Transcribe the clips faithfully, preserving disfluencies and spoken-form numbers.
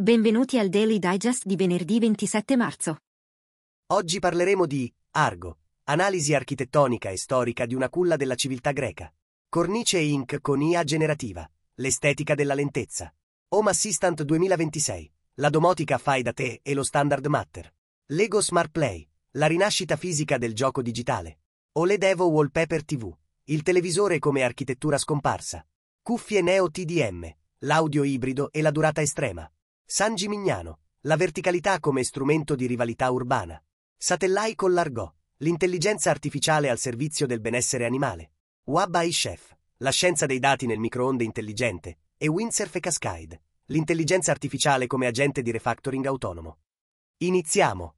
Benvenuti al Daily Digest di venerdì ventisette marzo. Oggi parleremo di Argo, analisi architettonica e storica di una culla della civiltà greca. Cornice e ink con I A generativa, l'estetica della lentezza. Home Assistant duemilaventisei, la domotica fai da te e lo standard Matter. Lego Smart Play, la rinascita fisica del gioco digitale. O L E D Evo Wallpaper T V, il televisore come architettura scomparsa. Cuffie Neo T D M, l'audio ibrido e la durata estrema. San Gimignano, la verticalità come strumento di rivalità urbana. Satellai con l'Argo, l'intelligenza artificiale al servizio del benessere animale. Wab A I Chef, la scienza dei dati nel microonde intelligente. E Windsurf e Cascade, l'intelligenza artificiale come agente di refactoring autonomo. Iniziamo.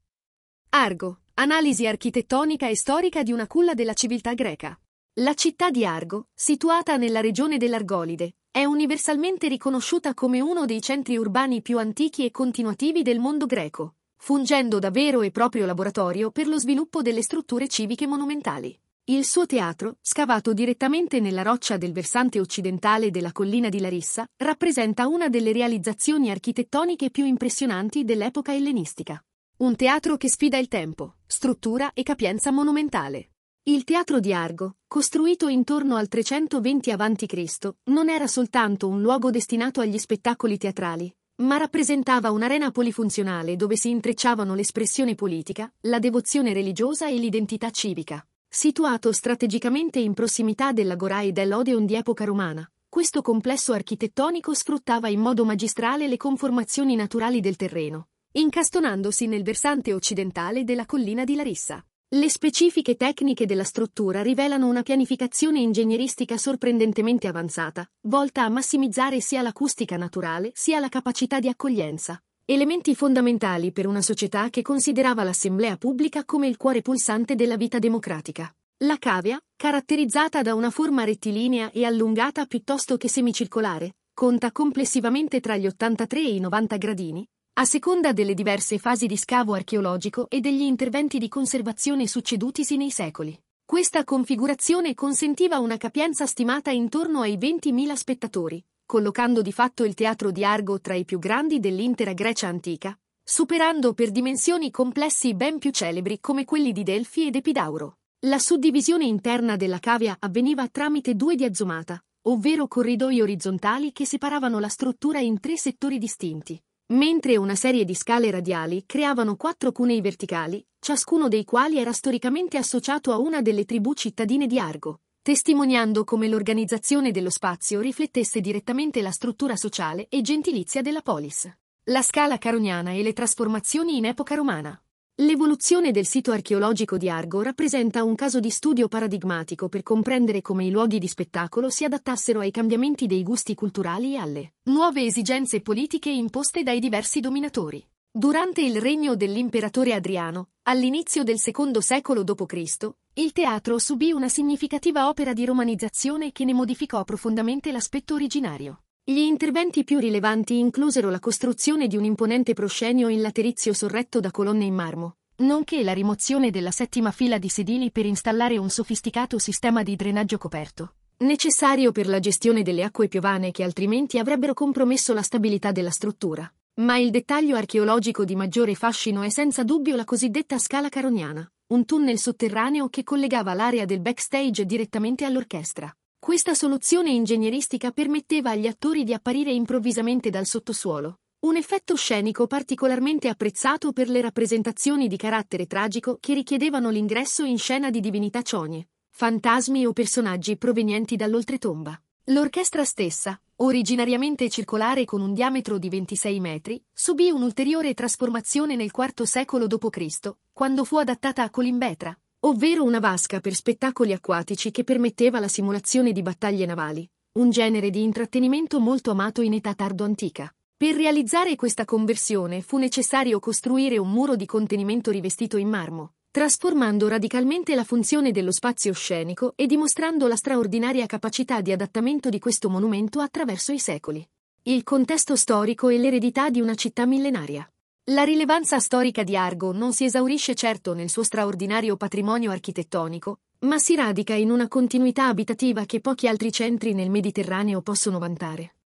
Argo, analisi architettonica e storica di una culla della civiltà greca. La città di Argo, situata nella regione dell'Argolide, è universalmente riconosciuta come uno dei centri urbani più antichi e continuativi del mondo greco, fungendo da vero e proprio laboratorio per lo sviluppo delle strutture civiche monumentali. Il suo teatro, scavato direttamente nella roccia del versante occidentale della collina di Larissa, rappresenta una delle realizzazioni architettoniche più impressionanti dell'epoca ellenistica. Un teatro che sfida il tempo, struttura e capienza monumentale. Il teatro di Argo, costruito intorno al trecentoventi avanti Cristo, non era soltanto un luogo destinato agli spettacoli teatrali, ma rappresentava un'arena polifunzionale dove si intrecciavano l'espressione politica, la devozione religiosa e l'identità civica. Situato strategicamente in prossimità dell'Agora e dell'Odeon di epoca romana, questo complesso architettonico sfruttava in modo magistrale le conformazioni naturali del terreno, incastonandosi nel versante occidentale della collina di Larissa. Le specifiche tecniche della struttura rivelano una pianificazione ingegneristica sorprendentemente avanzata, volta a massimizzare sia l'acustica naturale sia la capacità di accoglienza, elementi fondamentali per una società che considerava l'assemblea pubblica come il cuore pulsante della vita democratica. La cavea, caratterizzata da una forma rettilinea e allungata piuttosto che semicircolare, conta complessivamente tra gli ottantatré e i novanta gradini, a seconda delle diverse fasi di scavo archeologico e degli interventi di conservazione succedutisi nei secoli. Questa configurazione consentiva una capienza stimata intorno ai ventimila spettatori, collocando di fatto il teatro di Argo tra i più grandi dell'intera Grecia antica, superando per dimensioni complessi ben più celebri come quelli di Delfi ed Epidauro. La suddivisione interna della cavea avveniva tramite due diazomata, ovvero corridoi orizzontali che separavano la struttura in tre settori distinti, mentre una serie di scale radiali creavano quattro cunei verticali, ciascuno dei quali era storicamente associato a una delle tribù cittadine di Argo, testimoniando come l'organizzazione dello spazio riflettesse direttamente la struttura sociale e gentilizia della polis. La scala caroniana e le trasformazioni in epoca romana. L'evoluzione del sito archeologico di Argo rappresenta un caso di studio paradigmatico per comprendere come i luoghi di spettacolo si adattassero ai cambiamenti dei gusti culturali e alle nuove esigenze politiche imposte dai diversi dominatori. Durante il regno dell'imperatore Adriano, all'inizio del secondo secolo dopo Cristo, il teatro subì una significativa opera di romanizzazione che ne modificò profondamente l'aspetto originario. Gli interventi più rilevanti inclusero la costruzione di un imponente proscenio in laterizio sorretto da colonne in marmo, nonché la rimozione della settima fila di sedili per installare un sofisticato sistema di drenaggio coperto, necessario per la gestione delle acque piovane che altrimenti avrebbero compromesso la stabilità della struttura. Ma il dettaglio archeologico di maggiore fascino è senza dubbio la cosiddetta scala caroniana, un tunnel sotterraneo che collegava l'area del backstage direttamente all'orchestra. Questa soluzione ingegneristica permetteva agli attori di apparire improvvisamente dal sottosuolo, un effetto scenico particolarmente apprezzato per le rappresentazioni di carattere tragico che richiedevano l'ingresso in scena di divinità cionie, fantasmi o personaggi provenienti dall'oltretomba. L'orchestra stessa, originariamente circolare con un diametro di ventisei metri, subì un'ulteriore trasformazione nel quarto secolo dopo Cristo, quando fu adattata a colimbetra, ovvero una vasca per spettacoli acquatici che permetteva la simulazione di battaglie navali, un genere di intrattenimento molto amato in età tardo-antica. Per realizzare questa conversione fu necessario costruire un muro di contenimento rivestito in marmo, trasformando radicalmente la funzione dello spazio scenico e dimostrando la straordinaria capacità di adattamento di questo monumento attraverso i secoli. Il contesto storico e l'eredità di una città millenaria. La rilevanza storica di Argo non si esaurisce certo nel suo straordinario patrimonio architettonico, ma si radica in una continuità abitativa che pochi altri centri nel Mediterraneo possono vantare.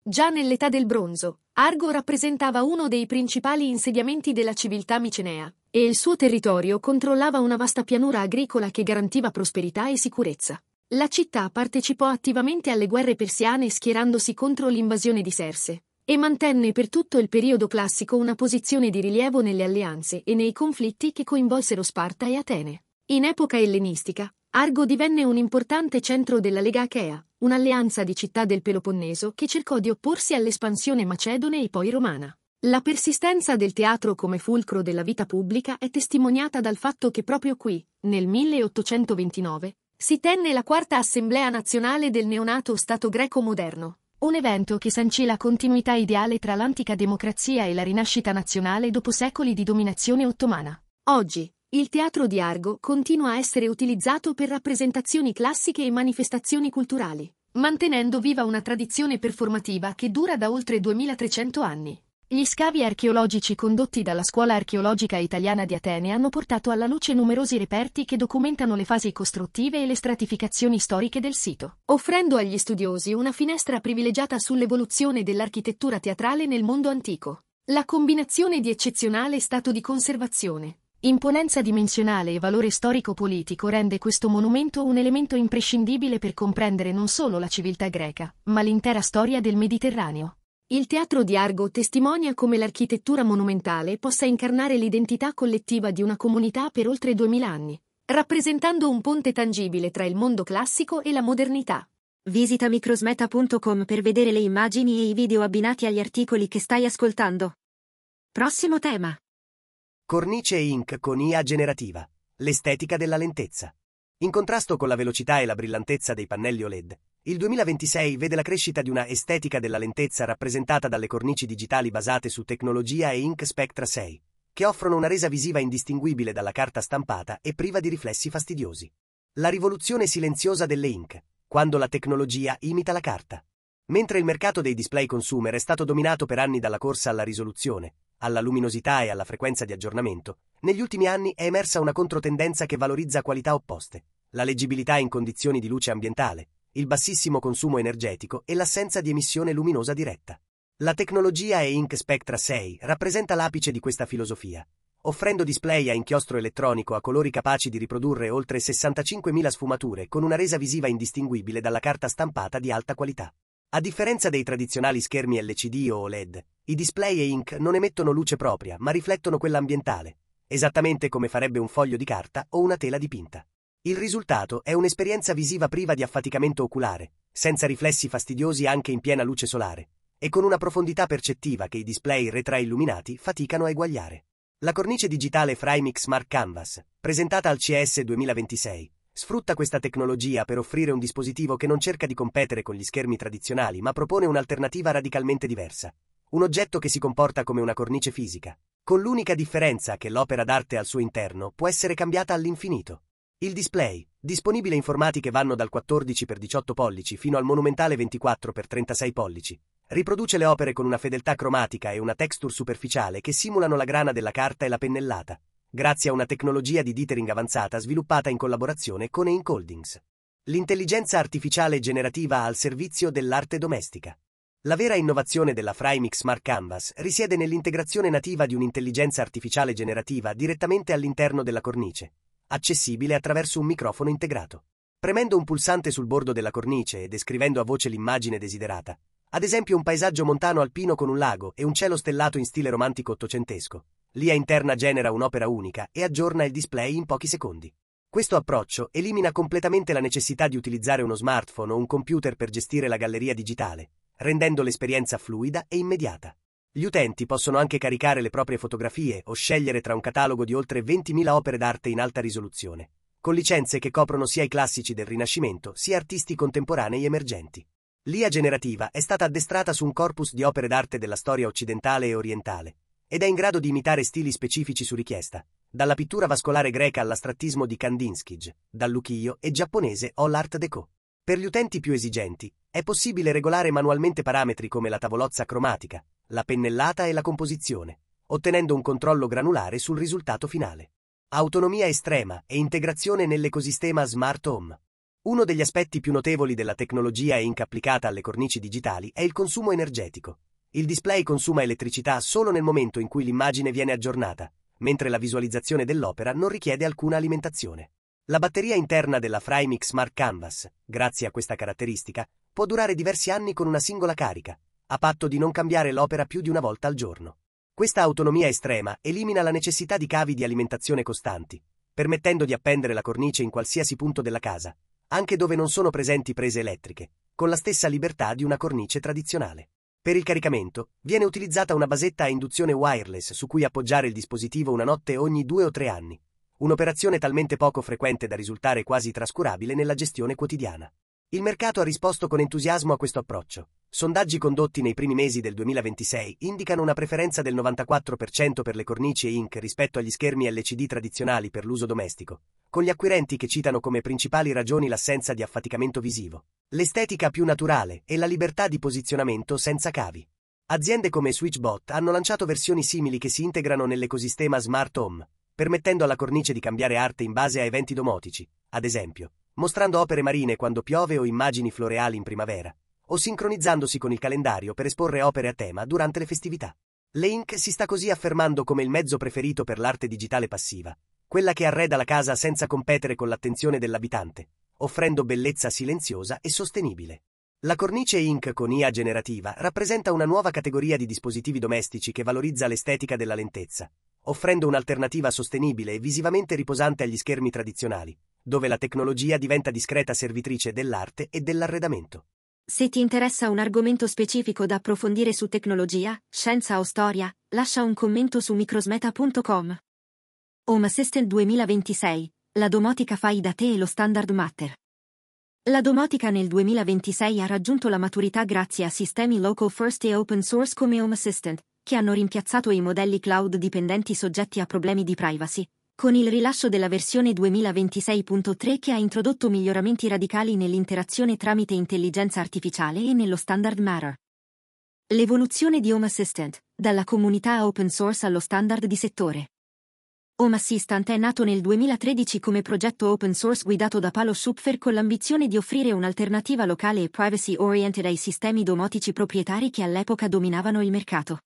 Già nell'età del bronzo, Argo rappresentava uno dei principali insediamenti della civiltà micenea, e il suo territorio controllava una vasta pianura agricola che garantiva prosperità e sicurezza. La città partecipò attivamente alle guerre persiane schierandosi contro l'invasione di Serse, e mantenne per tutto il periodo classico una posizione di rilievo nelle alleanze e nei conflitti che coinvolsero Sparta e Atene. In epoca ellenistica, Argo divenne un importante centro della Lega Achea, un'alleanza di città del Peloponneso che cercò di opporsi all'espansione macedone e poi romana. La persistenza del teatro come fulcro della vita pubblica è testimoniata dal fatto che proprio qui, nel milleottocentoventinove, si tenne la quarta Assemblea Nazionale del neonato Stato greco moderno, un evento che sancì la continuità ideale tra l'antica democrazia e la rinascita nazionale dopo secoli di dominazione ottomana. Oggi, il teatro di Argo continua a essere utilizzato per rappresentazioni classiche e manifestazioni culturali, mantenendo viva una tradizione performativa che dura da oltre duemilatrecento anni. Gli scavi archeologici condotti dalla Scuola Archeologica Italiana di Atene hanno portato alla luce numerosi reperti che documentano le fasi costruttive e le stratificazioni storiche del sito, offrendo agli studiosi una finestra privilegiata sull'evoluzione dell'architettura teatrale nel mondo antico. La combinazione di eccezionale stato di conservazione, imponenza dimensionale e valore storico-politico rende questo monumento un elemento imprescindibile per comprendere non solo la civiltà greca, ma l'intera storia del Mediterraneo. Il teatro di Argo testimonia come l'architettura monumentale possa incarnare l'identità collettiva di una comunità per oltre duemila anni, rappresentando un ponte tangibile tra il mondo classico e la modernità. Visita microsmeta punto com per vedere le immagini e i video abbinati agli articoli che stai ascoltando. Prossimo tema. Cornice e ink con I A generativa. L'estetica della lentezza. In contrasto con la velocità e la brillantezza dei pannelli O L E D, il duemilaventisei vede la crescita di una estetica della lentezza rappresentata dalle cornici digitali basate su tecnologia e ink Spectra sei, che offrono una resa visiva indistinguibile dalla carta stampata e priva di riflessi fastidiosi. La rivoluzione silenziosa delle ink, quando la tecnologia imita la carta. Mentre il mercato dei display consumer è stato dominato per anni dalla corsa alla risoluzione, alla luminosità e alla frequenza di aggiornamento, negli ultimi anni è emersa una controtendenza che valorizza qualità opposte: la leggibilità in condizioni di luce ambientale, il bassissimo consumo energetico e l'assenza di emissione luminosa diretta. La tecnologia e ink Spectra sei rappresenta l'apice di questa filosofia, offrendo display a inchiostro elettronico a colori capaci di riprodurre oltre sessantacinquemila sfumature con una resa visiva indistinguibile dalla carta stampata di alta qualità. A differenza dei tradizionali schermi L C D o O L E D, i display e ink non emettono luce propria ma riflettono quella ambientale, esattamente come farebbe un foglio di carta o una tela dipinta. Il risultato è un'esperienza visiva priva di affaticamento oculare, senza riflessi fastidiosi anche in piena luce solare, e con una profondità percettiva che i display retroilluminati faticano a eguagliare. La cornice digitale FrameX Smart Canvas, presentata al C E S duemilaventisei, sfrutta questa tecnologia per offrire un dispositivo che non cerca di competere con gli schermi tradizionali ma propone un'alternativa radicalmente diversa. Un oggetto che si comporta come una cornice fisica, con l'unica differenza che l'opera d'arte al suo interno può essere cambiata all'infinito. Il display, disponibile in formati che vanno dal quattordici per diciotto pollici fino al monumentale ventiquattro per trentasei pollici, riproduce le opere con una fedeltà cromatica e una texture superficiale che simulano la grana della carta e la pennellata, grazie a una tecnologia di dithering avanzata sviluppata in collaborazione con Ink Holdings. L'intelligenza artificiale generativa al servizio dell'arte domestica. La vera innovazione della FrameX Smart Canvas risiede nell'integrazione nativa di un'intelligenza artificiale generativa direttamente all'interno della cornice, accessibile attraverso un microfono integrato. Premendo un pulsante sul bordo della cornice e descrivendo a voce l'immagine desiderata, ad esempio un paesaggio montano alpino con un lago e un cielo stellato in stile romantico ottocentesco, l'I A interna genera un'opera unica e aggiorna il display in pochi secondi. Questo approccio elimina completamente la necessità di utilizzare uno smartphone o un computer per gestire la galleria digitale, rendendo l'esperienza fluida e immediata. Gli utenti possono anche caricare le proprie fotografie o scegliere tra un catalogo di oltre ventimila opere d'arte in alta risoluzione, con licenze che coprono sia i classici del Rinascimento sia artisti contemporanei emergenti. L'I A generativa è stata addestrata su un corpus di opere d'arte della storia occidentale e orientale, ed è in grado di imitare stili specifici su richiesta, dalla pittura vascolare greca all'astrattismo di Kandinsky, dall'ukiyo e giapponese all'Art Deco. Per gli utenti più esigenti, è possibile regolare manualmente parametri come la tavolozza cromatica, la pennellata e la composizione, ottenendo un controllo granulare sul risultato finale. Autonomia estrema e integrazione nell'ecosistema Smart Home. Uno degli aspetti più notevoli della tecnologia e ink applicata alle cornici digitali è il consumo energetico. Il display consuma elettricità solo nel momento in cui l'immagine viene aggiornata, mentre la visualizzazione dell'opera non richiede alcuna alimentazione. La batteria interna della Frymix Smart Canvas, grazie a questa caratteristica, può durare diversi anni con una singola carica, a patto di non cambiare l'opera più di una volta al giorno. Questa autonomia estrema elimina la necessità di cavi di alimentazione costanti, permettendo di appendere la cornice in qualsiasi punto della casa, anche dove non sono presenti prese elettriche, con la stessa libertà di una cornice tradizionale. Per il caricamento, viene utilizzata una basetta a induzione wireless su cui appoggiare il dispositivo una notte ogni due o tre anni. Un'operazione talmente poco frequente da risultare quasi trascurabile nella gestione quotidiana. Il mercato ha risposto con entusiasmo a questo approccio. Sondaggi condotti nei primi mesi del duemilaventisei indicano una preferenza del novantaquattro per cento per le cornici e ink rispetto agli schermi L C D tradizionali per l'uso domestico, con gli acquirenti che citano come principali ragioni l'assenza di affaticamento visivo, l'estetica più naturale e la libertà di posizionamento senza cavi. Aziende come Switchbot hanno lanciato versioni simili che si integrano nell'ecosistema Smart Home, permettendo alla cornice di cambiare arte in base a eventi domotici, ad esempio, mostrando opere marine quando piove o immagini floreali in primavera, o sincronizzandosi con il calendario per esporre opere a tema durante le festività. L'ink si sta così affermando come il mezzo preferito per l'arte digitale passiva, quella che arreda la casa senza competere con l'attenzione dell'abitante, offrendo bellezza silenziosa e sostenibile. La cornice ink con I A generativa rappresenta una nuova categoria di dispositivi domestici che valorizza l'estetica della lentezza, offrendo un'alternativa sostenibile e visivamente riposante agli schermi tradizionali, dove la tecnologia diventa discreta servitrice dell'arte e dell'arredamento. Se ti interessa un argomento specifico da approfondire su tecnologia, scienza o storia, lascia un commento su microsmeta punto com. Home Assistant duemilaventisei, la domotica fai da te e lo standard Matter. La domotica nel duemilaventisei ha raggiunto la maturità grazie a sistemi local first e open source come Home Assistant, che hanno rimpiazzato i modelli cloud dipendenti soggetti a problemi di privacy, con il rilascio della versione duemilaventisei punto tre che ha introdotto miglioramenti radicali nell'interazione tramite intelligenza artificiale e nello standard Matter. L'evoluzione di Home Assistant, dalla comunità open source allo standard di settore. Home Assistant è nato nel duemilatredici come progetto open source guidato da Palo Schupfer con l'ambizione di offrire un'alternativa locale e privacy-oriented ai sistemi domotici proprietari che all'epoca dominavano il mercato.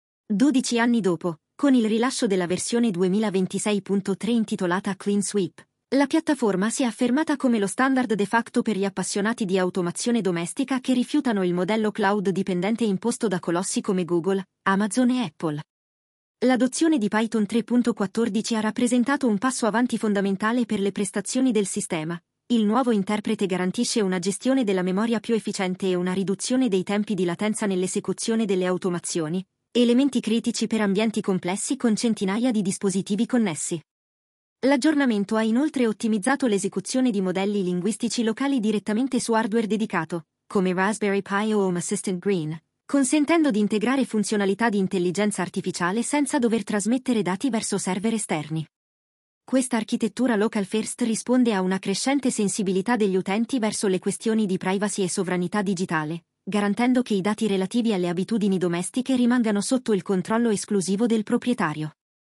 dodici anni dopo, con il rilascio della versione duemilaventisei punto tre intitolata Clean Sweep, la piattaforma si è affermata come lo standard de facto per gli appassionati di automazione domestica che rifiutano il modello cloud dipendente imposto da colossi come Google, Amazon e Apple. L'adozione di Python tre punto quattordici ha rappresentato un passo avanti fondamentale per le prestazioni del sistema. Il nuovo interprete garantisce una gestione della memoria più efficiente e una riduzione dei tempi di latenza nell'esecuzione delle automazioni, elementi critici per ambienti complessi con centinaia di dispositivi connessi. L'aggiornamento ha inoltre ottimizzato l'esecuzione di modelli linguistici locali direttamente su hardware dedicato, come Raspberry Pi o Home Assistant Green, consentendo di integrare funzionalità di intelligenza artificiale senza dover trasmettere dati verso server esterni. Questa architettura local first risponde a una crescente sensibilità degli utenti verso le questioni di privacy e sovranità digitale, garantendo che i dati relativi alle abitudini domestiche rimangano sotto il controllo esclusivo del proprietario.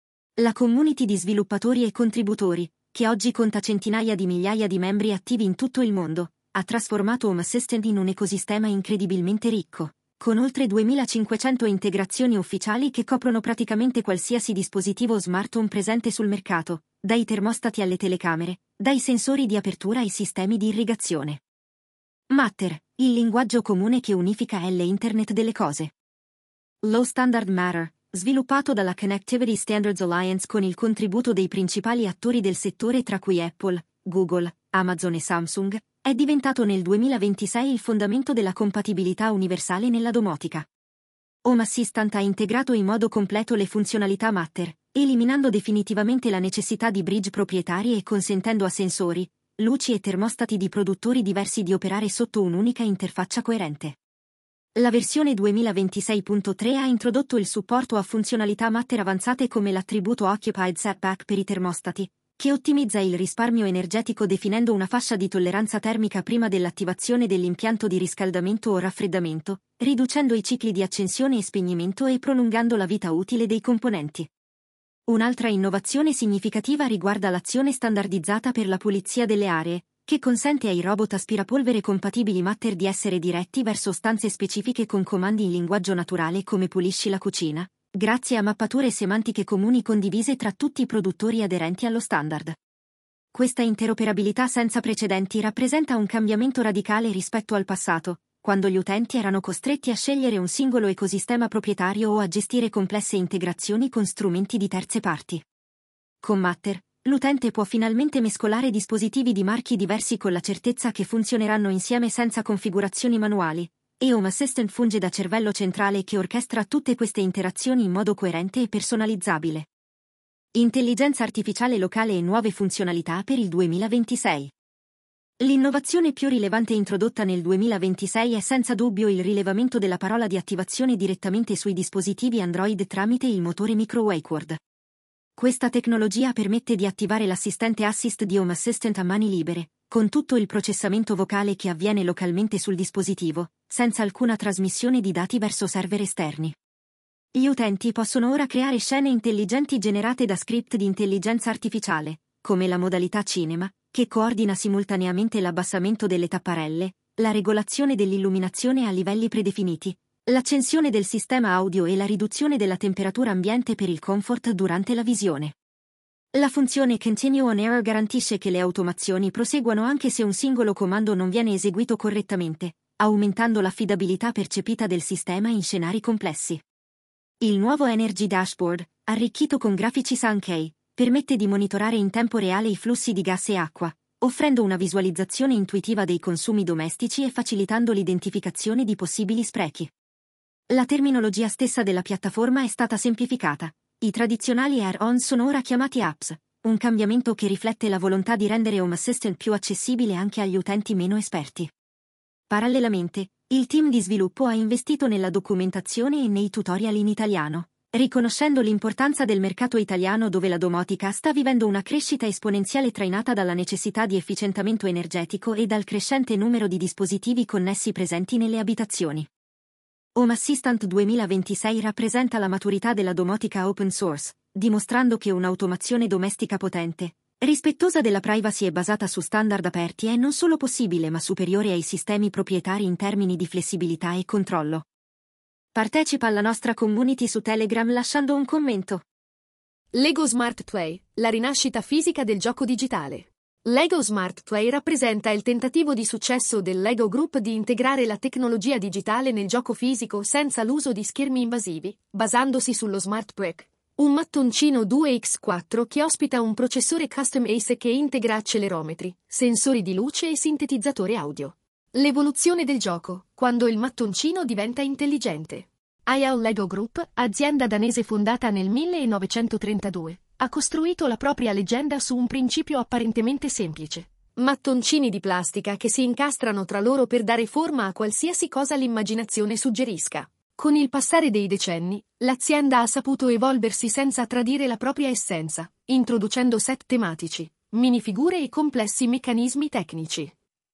La community di sviluppatori e contributori, che oggi conta centinaia di migliaia di membri attivi in tutto il mondo, ha trasformato Home Assistant in un ecosistema incredibilmente ricco, con oltre duemilacinquecento integrazioni ufficiali che coprono praticamente qualsiasi dispositivo smart home presente sul mercato, dai termostati alle telecamere, dai sensori di apertura ai sistemi di irrigazione. Matter, il linguaggio comune che unifica l'Internet delle cose. Low Standard Matter, sviluppato dalla Connectivity Standards Alliance con il contributo dei principali attori del settore tra cui Apple, Google, Amazon e Samsung, è diventato nel duemilaventisei il fondamento della compatibilità universale nella domotica. Home Assistant ha integrato in modo completo le funzionalità Matter, eliminando definitivamente la necessità di bridge proprietari e consentendo a sensori, luci e termostati di produttori diversi di operare sotto un'unica interfaccia coerente. La versione duemilaventisei punto tre ha introdotto il supporto a funzionalità Matter avanzate come l'attributo Occupied Setback per i termostati, che ottimizza il risparmio energetico definendo una fascia di tolleranza termica prima dell'attivazione dell'impianto di riscaldamento o raffreddamento, riducendo i cicli di accensione e spegnimento e prolungando la vita utile dei componenti. Un'altra innovazione significativa riguarda l'azione standardizzata per la pulizia delle aree, che consente ai robot aspirapolvere compatibili Matter di essere diretti verso stanze specifiche con comandi in linguaggio naturale come pulisci la cucina, grazie a mappature semantiche comuni condivise tra tutti i produttori aderenti allo standard. Questa interoperabilità senza precedenti rappresenta un cambiamento radicale rispetto al passato, quando gli utenti erano costretti a scegliere un singolo ecosistema proprietario o a gestire complesse integrazioni con strumenti di terze parti. Con Matter, l'utente può finalmente mescolare dispositivi di marchi diversi con la certezza che funzioneranno insieme senza configurazioni manuali, e Home Assistant funge da cervello centrale che orchestra tutte queste interazioni in modo coerente e personalizzabile. Intelligenza artificiale locale e nuove funzionalità per il duemilaventisei. L'innovazione più rilevante introdotta nel duemilaventisei è senza dubbio il rilevamento della parola di attivazione direttamente sui dispositivi Android tramite il motore Micro Wake Word. Questa tecnologia permette di attivare l'assistente Assist di Home Assistant a mani libere, con tutto il processamento vocale che avviene localmente sul dispositivo, senza alcuna trasmissione di dati verso server esterni. Gli utenti possono ora creare scene intelligenti generate da script di intelligenza artificiale, come la modalità cinema, che coordina simultaneamente l'abbassamento delle tapparelle, la regolazione dell'illuminazione a livelli predefiniti, l'accensione del sistema audio e la riduzione della temperatura ambiente per il comfort durante la visione. La funzione Continue on Error garantisce che le automazioni proseguano anche se un singolo comando non viene eseguito correttamente, aumentando l'affidabilità percepita del sistema in scenari complessi. Il nuovo Energy Dashboard, arricchito con grafici Sankey, permette di monitorare in tempo reale i flussi di gas e acqua, offrendo una visualizzazione intuitiva dei consumi domestici e facilitando l'identificazione di possibili sprechi. La terminologia stessa della piattaforma è stata semplificata. I tradizionali add-on sono ora chiamati apps, un cambiamento che riflette la volontà di rendere Home Assistant più accessibile anche agli utenti meno esperti. Parallelamente, il team di sviluppo ha investito nella documentazione e nei tutorial in italiano, riconoscendo l'importanza del mercato italiano dove la domotica sta vivendo una crescita esponenziale trainata dalla necessità di efficientamento energetico e dal crescente numero di dispositivi connessi presenti nelle abitazioni. Home Assistant duemilaventisei rappresenta la maturità della domotica open source, dimostrando che un'automazione domestica potente, rispettosa della privacy e basata su standard aperti è non solo possibile ma superiore ai sistemi proprietari in termini di flessibilità e controllo. Partecipa alla nostra community su Telegram lasciando un commento. Lego Smart Play, la rinascita fisica del gioco digitale. Lego Smart Play rappresenta il tentativo di successo del Lego Group di integrare la tecnologia digitale nel gioco fisico senza l'uso di schermi invasivi, basandosi sullo Smart Brick, un mattoncino due per quattro che ospita un processore custom A S I C che integra accelerometri, sensori di luce e sintetizzatore audio. L'evoluzione del gioco, quando il mattoncino diventa intelligente. I A O Lego Group, azienda danese fondata nel millenovecentotrentadue, ha costruito la propria leggenda su un principio apparentemente semplice. Mattoncini di plastica che si incastrano tra loro per dare forma a qualsiasi cosa l'immaginazione suggerisca. Con il passare dei decenni, l'azienda ha saputo evolversi senza tradire la propria essenza, introducendo set tematici, minifigure e complessi meccanismi tecnici.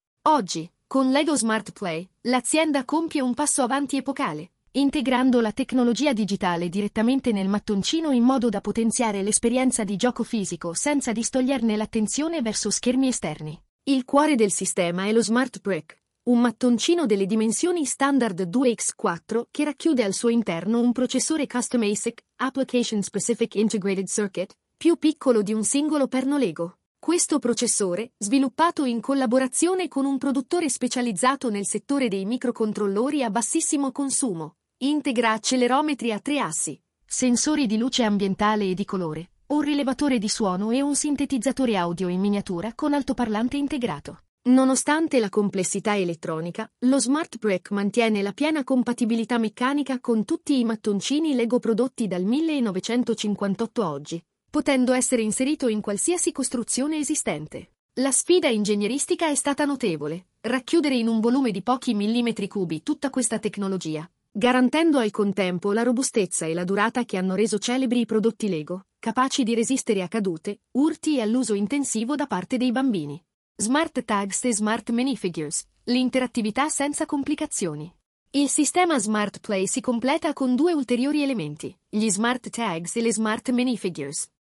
Oggi, con Lego Smart Play, l'azienda compie un passo avanti epocale, integrando la tecnologia digitale direttamente nel mattoncino in modo da potenziare l'esperienza di gioco fisico senza distoglierne l'attenzione verso schermi esterni. Il cuore del sistema è lo Smart Brick, un mattoncino delle dimensioni standard due per quattro che racchiude al suo interno un processore custom A S I C, Application Specific Integrated Circuit, più piccolo di un singolo perno Lego. Questo processore, sviluppato in collaborazione con un produttore specializzato nel settore dei microcontrollori a bassissimo consumo, integra accelerometri a tre assi, sensori di luce ambientale e di colore, un rilevatore di suono e un sintetizzatore audio in miniatura con altoparlante integrato. Nonostante la complessità elettronica, lo Smart Brick mantiene la piena compatibilità meccanica con tutti i mattoncini Lego prodotti dal millenovecentocinquantotto a oggi, potendo essere inserito in qualsiasi costruzione esistente. La sfida ingegneristica è stata notevole, racchiudere in un volume di pochi millimetri cubi tutta questa tecnologia, garantendo al contempo la robustezza e la durata che hanno reso celebri i prodotti Lego, capaci di resistere a cadute, urti e all'uso intensivo da parte dei bambini. Smart Tags e Smart Minifigures, l'interattività senza complicazioni. Il sistema Smart Play si completa con due ulteriori elementi, gli Smart Tags e le Smart Minifigures.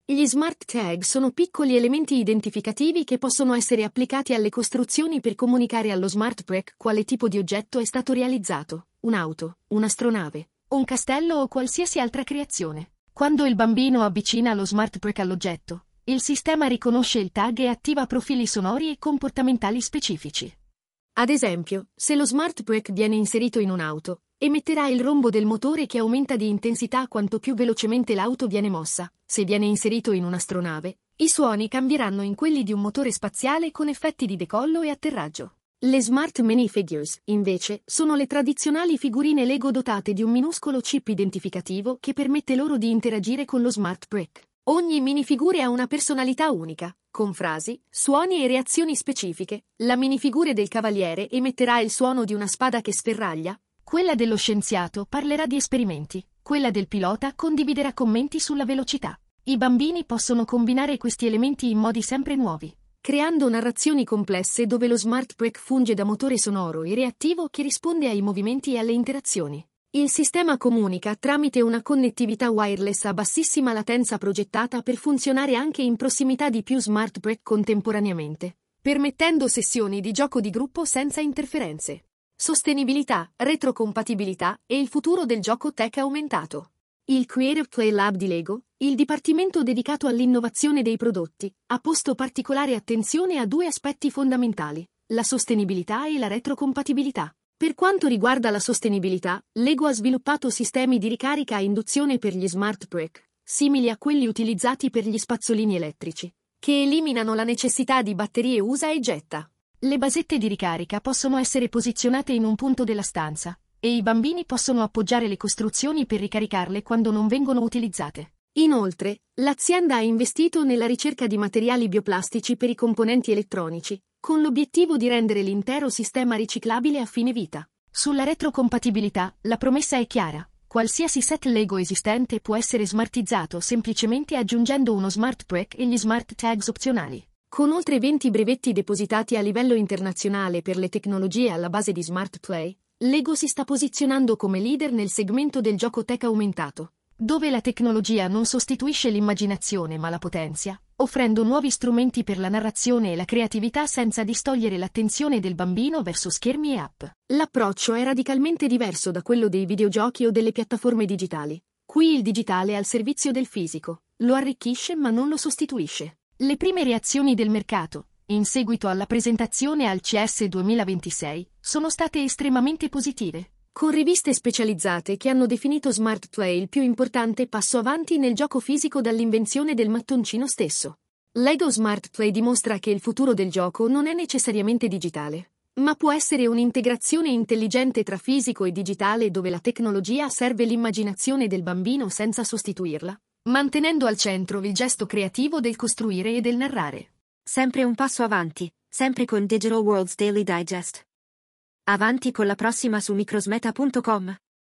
Gli smart tag sono piccoli elementi identificativi che possono essere applicati alle costruzioni per comunicare allo smart brick quale tipo di oggetto è stato realizzato, un'auto, un'astronave, un castello o qualsiasi altra creazione. Quando il bambino avvicina lo smart brick all'oggetto, il sistema riconosce il tag e attiva profili sonori e comportamentali specifici. Ad esempio, se lo smart brick viene inserito in un'auto, emetterà il rombo del motore che aumenta di intensità quanto più velocemente l'auto viene mossa. Se viene inserito in un'astronave, i suoni cambieranno in quelli di un motore spaziale con effetti di decollo e atterraggio. Le smart minifigures, invece, sono le tradizionali figurine Lego dotate di un minuscolo chip identificativo che permette loro di interagire con lo smart brick. Ogni minifigura ha una personalità unica, con frasi, suoni e reazioni specifiche. La minifigura del cavaliere emetterà il suono di una spada che sferraglia, quella dello scienziato parlerà di esperimenti, quella del pilota condividerà commenti sulla velocità. I bambini possono combinare questi elementi in modi sempre nuovi, creando narrazioni complesse dove lo smart brick funge da motore sonoro e reattivo che risponde ai movimenti e alle interazioni. Il sistema comunica tramite una connettività wireless a bassissima latenza progettata per funzionare anche in prossimità di più smart brick contemporaneamente, permettendo sessioni di gioco di gruppo senza interferenze. Sostenibilità, retrocompatibilità e il futuro del gioco tech aumentato. Il Creative Play Lab di Lego, il dipartimento dedicato all'innovazione dei prodotti, ha posto particolare attenzione a due aspetti fondamentali: la sostenibilità e la retrocompatibilità. Per quanto riguarda la sostenibilità, Lego ha sviluppato sistemi di ricarica a induzione per gli smart brick, simili a quelli utilizzati per gli spazzolini elettrici, che eliminano la necessità di batterie usa e getta. Le basette di ricarica possono essere posizionate in un punto della stanza, e i bambini possono appoggiare le costruzioni per ricaricarle quando non vengono utilizzate. Inoltre, l'azienda ha investito nella ricerca di materiali bioplastici per i componenti elettronici, con l'obiettivo di rendere l'intero sistema riciclabile a fine vita. Sulla retrocompatibilità, la promessa è chiara. Qualsiasi set Lego esistente può essere smartizzato semplicemente aggiungendo uno smart brick e gli smart tags opzionali. Con oltre venti brevetti depositati a livello internazionale per le tecnologie alla base di Smart Play, Lego si sta posizionando come leader nel segmento del gioco tech aumentato, dove la tecnologia non sostituisce l'immaginazione ma la potenzia, offrendo nuovi strumenti per la narrazione e la creatività senza distogliere l'attenzione del bambino verso schermi e app. L'approccio è radicalmente diverso da quello dei videogiochi o delle piattaforme digitali. Qui il digitale è al servizio del fisico, lo arricchisce ma non lo sostituisce. Le prime reazioni del mercato, in seguito alla presentazione al C E S duemilaventisei, sono state estremamente positive, con riviste specializzate che hanno definito Smart Play il più importante passo avanti nel gioco fisico dall'invenzione del mattoncino stesso. Lego Smart Play dimostra che il futuro del gioco non è necessariamente digitale, ma può essere un'integrazione intelligente tra fisico e digitale dove la tecnologia serve l'immaginazione del bambino senza sostituirla, mantenendo al centro il gesto creativo del costruire e del narrare. Sempre un passo avanti, sempre con Digital Worlds Daily Digest. Avanti con la prossima su microsmeta punto com.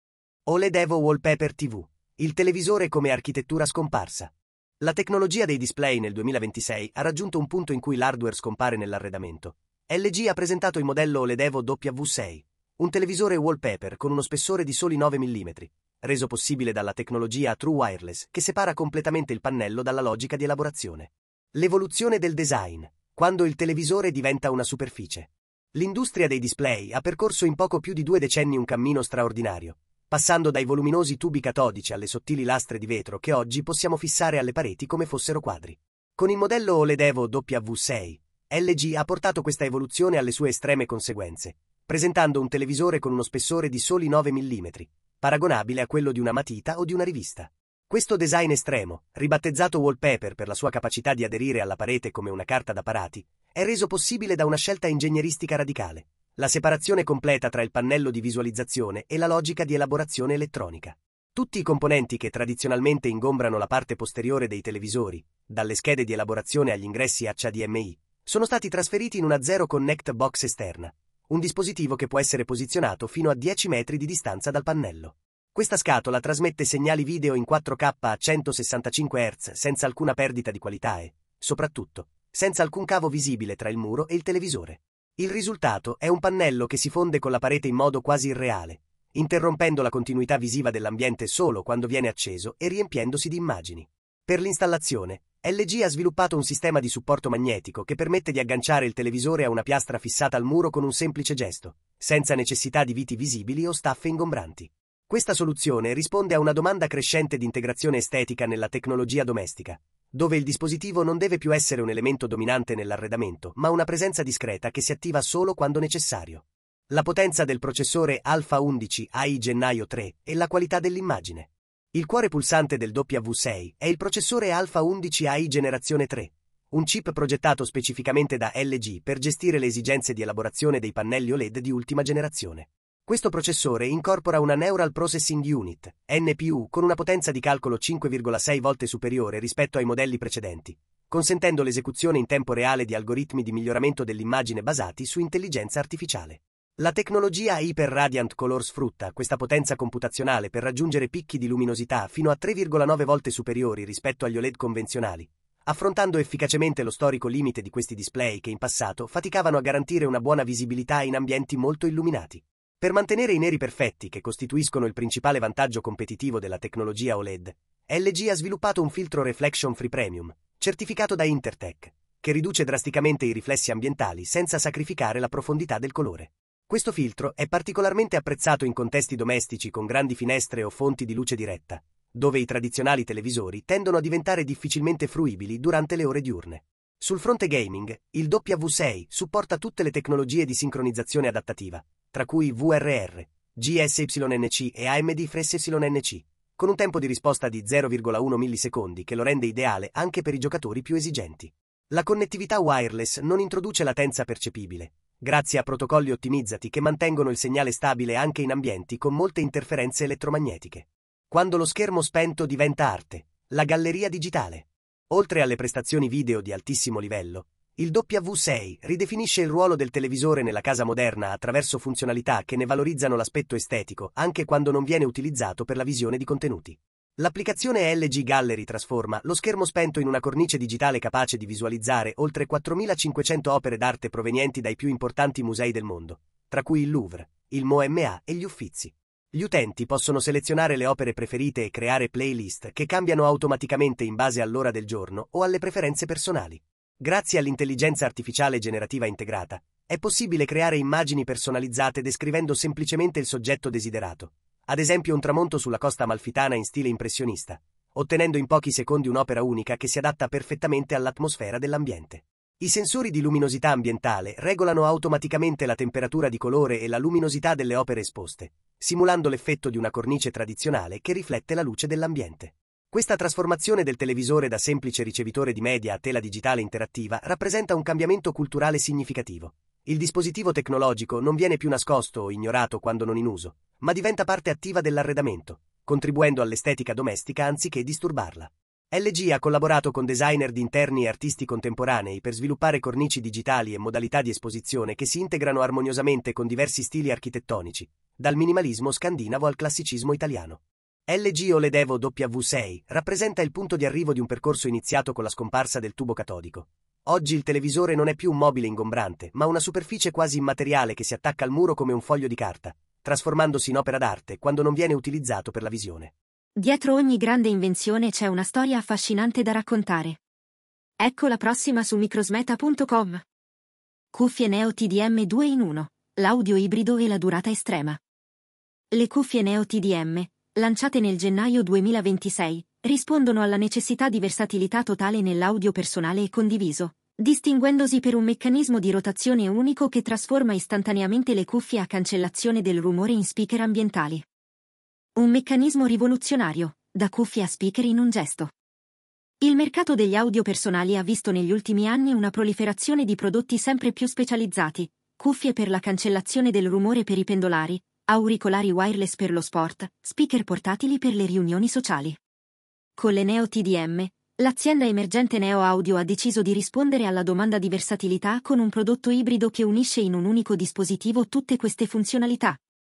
OLED Evo Wallpaper tivù, il televisore come architettura scomparsa. La tecnologia dei display nel duemilaventisei ha raggiunto un punto in cui l'hardware scompare nell'arredamento. L G ha presentato il modello OLED Evo W sei, un televisore wallpaper con uno spessore di soli nove millimetri, reso possibile dalla tecnologia True Wireless che separa completamente il pannello dalla logica di elaborazione. L'evoluzione del design, quando il televisore diventa una superficie. L'industria dei display ha percorso in poco più di due decenni un cammino straordinario, passando dai voluminosi tubi catodici alle sottili lastre di vetro che oggi possiamo fissare alle pareti come fossero quadri. Con il modello OLED Evo W sei, L G ha portato questa evoluzione alle sue estreme conseguenze, presentando un televisore con uno spessore di soli nove millimetri, paragonabile a quello di una matita o di una rivista. Questo design estremo, ribattezzato wallpaper per la sua capacità di aderire alla parete come una carta da parati, è reso possibile da una scelta ingegneristica radicale, la separazione completa tra il pannello di visualizzazione e la logica di elaborazione elettronica. Tutti i componenti che tradizionalmente ingombrano la parte posteriore dei televisori, dalle schede di elaborazione agli ingressi H D M I, sono stati trasferiti in una Zero Connect Box esterna, un dispositivo che può essere posizionato fino a dieci metri di distanza dal pannello. Questa scatola trasmette segnali video in quattro K a centosessantacinque hertz senza alcuna perdita di qualità e, soprattutto, senza alcun cavo visibile tra il muro e il televisore. Il risultato è un pannello che si fonde con la parete in modo quasi irreale, interrompendo la continuità visiva dell'ambiente solo quando viene acceso e riempiendosi di immagini. Per l'installazione, L G ha sviluppato un sistema di supporto magnetico che permette di agganciare il televisore a una piastra fissata al muro con un semplice gesto, senza necessità di viti visibili o staffe ingombranti. Questa soluzione risponde a una domanda crescente di integrazione estetica nella tecnologia domestica, dove il dispositivo non deve più essere un elemento dominante nell'arredamento, ma una presenza discreta che si attiva solo quando necessario. La potenza del processore Alpha undici A I Gennaio tre e la qualità dell'immagine. Il cuore pulsante del W sei è il processore Alpha undici A I Generazione tre, un chip progettato specificamente da L G per gestire le esigenze di elaborazione dei pannelli O L E D di ultima generazione. Questo processore incorpora una Neural Processing Unit, N P U, con una potenza di calcolo cinque virgola sei volte superiore rispetto ai modelli precedenti, consentendo l'esecuzione in tempo reale di algoritmi di miglioramento dell'immagine basati su intelligenza artificiale. La tecnologia Hyper Radiant Color sfrutta questa potenza computazionale per raggiungere picchi di luminosità fino a tre virgola nove volte superiori rispetto agli O L E D convenzionali, affrontando efficacemente lo storico limite di questi display che in passato faticavano a garantire una buona visibilità in ambienti molto illuminati. Per mantenere i neri perfetti che costituiscono il principale vantaggio competitivo della tecnologia O L E D, L G ha sviluppato un filtro Reflection Free Premium, certificato da Intertech, che riduce drasticamente i riflessi ambientali senza sacrificare la profondità del colore. Questo filtro è particolarmente apprezzato in contesti domestici con grandi finestre o fonti di luce diretta, dove i tradizionali televisori tendono a diventare difficilmente fruibili durante le ore diurne. Sul fronte gaming, il W sei supporta tutte le tecnologie di sincronizzazione adattativa, tra cui V R R, G S Y N C e A M D FreeSy N C, con un tempo di risposta di zero virgola uno millisecondi che lo rende ideale anche per i giocatori più esigenti. La connettività wireless non introduce latenza percepibile, grazie a protocolli ottimizzati che mantengono il segnale stabile anche in ambienti con molte interferenze elettromagnetiche. Quando lo schermo spento diventa arte, la galleria digitale. Oltre alle prestazioni video di altissimo livello, il W sei ridefinisce il ruolo del televisore nella casa moderna attraverso funzionalità che ne valorizzano l'aspetto estetico anche quando non viene utilizzato per la visione di contenuti. L'applicazione L G Gallery trasforma lo schermo spento in una cornice digitale capace di visualizzare oltre quattromilacinquecento opere d'arte provenienti dai più importanti musei del mondo, tra cui il Louvre, il MoMA e gli Uffizi. Gli utenti possono selezionare le opere preferite e creare playlist che cambiano automaticamente in base all'ora del giorno o alle preferenze personali. Grazie all'intelligenza artificiale generativa integrata, è possibile creare immagini personalizzate descrivendo semplicemente il soggetto desiderato, ad esempio un tramonto sulla costa amalfitana in stile impressionista, ottenendo in pochi secondi un'opera unica che si adatta perfettamente all'atmosfera dell'ambiente. I sensori di luminosità ambientale regolano automaticamente la temperatura di colore e la luminosità delle opere esposte, simulando l'effetto di una cornice tradizionale che riflette la luce dell'ambiente. Questa trasformazione del televisore da semplice ricevitore di media a tela digitale interattiva rappresenta un cambiamento culturale significativo. Il dispositivo tecnologico non viene più nascosto o ignorato quando non in uso, ma diventa parte attiva dell'arredamento, contribuendo all'estetica domestica anziché disturbarla. L G ha collaborato con designer di interni e artisti contemporanei per sviluppare cornici digitali e modalità di esposizione che si integrano armoniosamente con diversi stili architettonici, dal minimalismo scandinavo al classicismo italiano. L G O L E D Evo W sei rappresenta il punto di arrivo di un percorso iniziato con la scomparsa del tubo catodico. Oggi il televisore non è più un mobile ingombrante, ma una superficie quasi immateriale che si attacca al muro come un foglio di carta, trasformandosi in opera d'arte quando non viene utilizzato per la visione. Dietro ogni grande invenzione c'è una storia affascinante da raccontare. Ecco la prossima su microsmeta punto com. Cuffie Neo T D M due in uno, l'audio ibrido e la durata estrema. Le cuffie Neo T D M, lanciate nel gennaio duemilaventisei, rispondono alla necessità di versatilità totale nell'audio personale e condiviso, distinguendosi per un meccanismo di rotazione unico che trasforma istantaneamente le cuffie a cancellazione del rumore in speaker ambientali. Un meccanismo rivoluzionario, da cuffie a speaker in un gesto. Il mercato degli audio personali ha visto negli ultimi anni una proliferazione di prodotti sempre più specializzati, cuffie per la cancellazione del rumore per i pendolari, auricolari wireless per lo sport, speaker portatili per le riunioni sociali. Con le Neo T D M, l'azienda emergente Neo Audio ha deciso di rispondere alla domanda di versatilità con un prodotto ibrido che unisce in un unico dispositivo tutte queste funzionalità.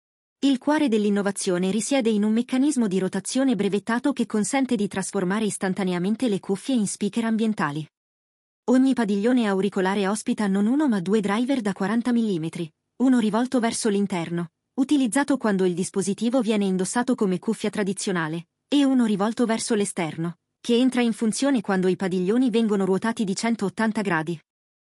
Il cuore dell'innovazione risiede in un meccanismo di rotazione brevettato che consente di trasformare istantaneamente le cuffie in speaker ambientali. Ogni padiglione auricolare ospita non uno ma due driver da quaranta millimetri, uno rivolto verso l'interno, utilizzato quando il dispositivo viene indossato come cuffia tradizionale, e uno rivolto verso l'esterno, che entra in funzione quando i padiglioni vengono ruotati di centottanta gradi.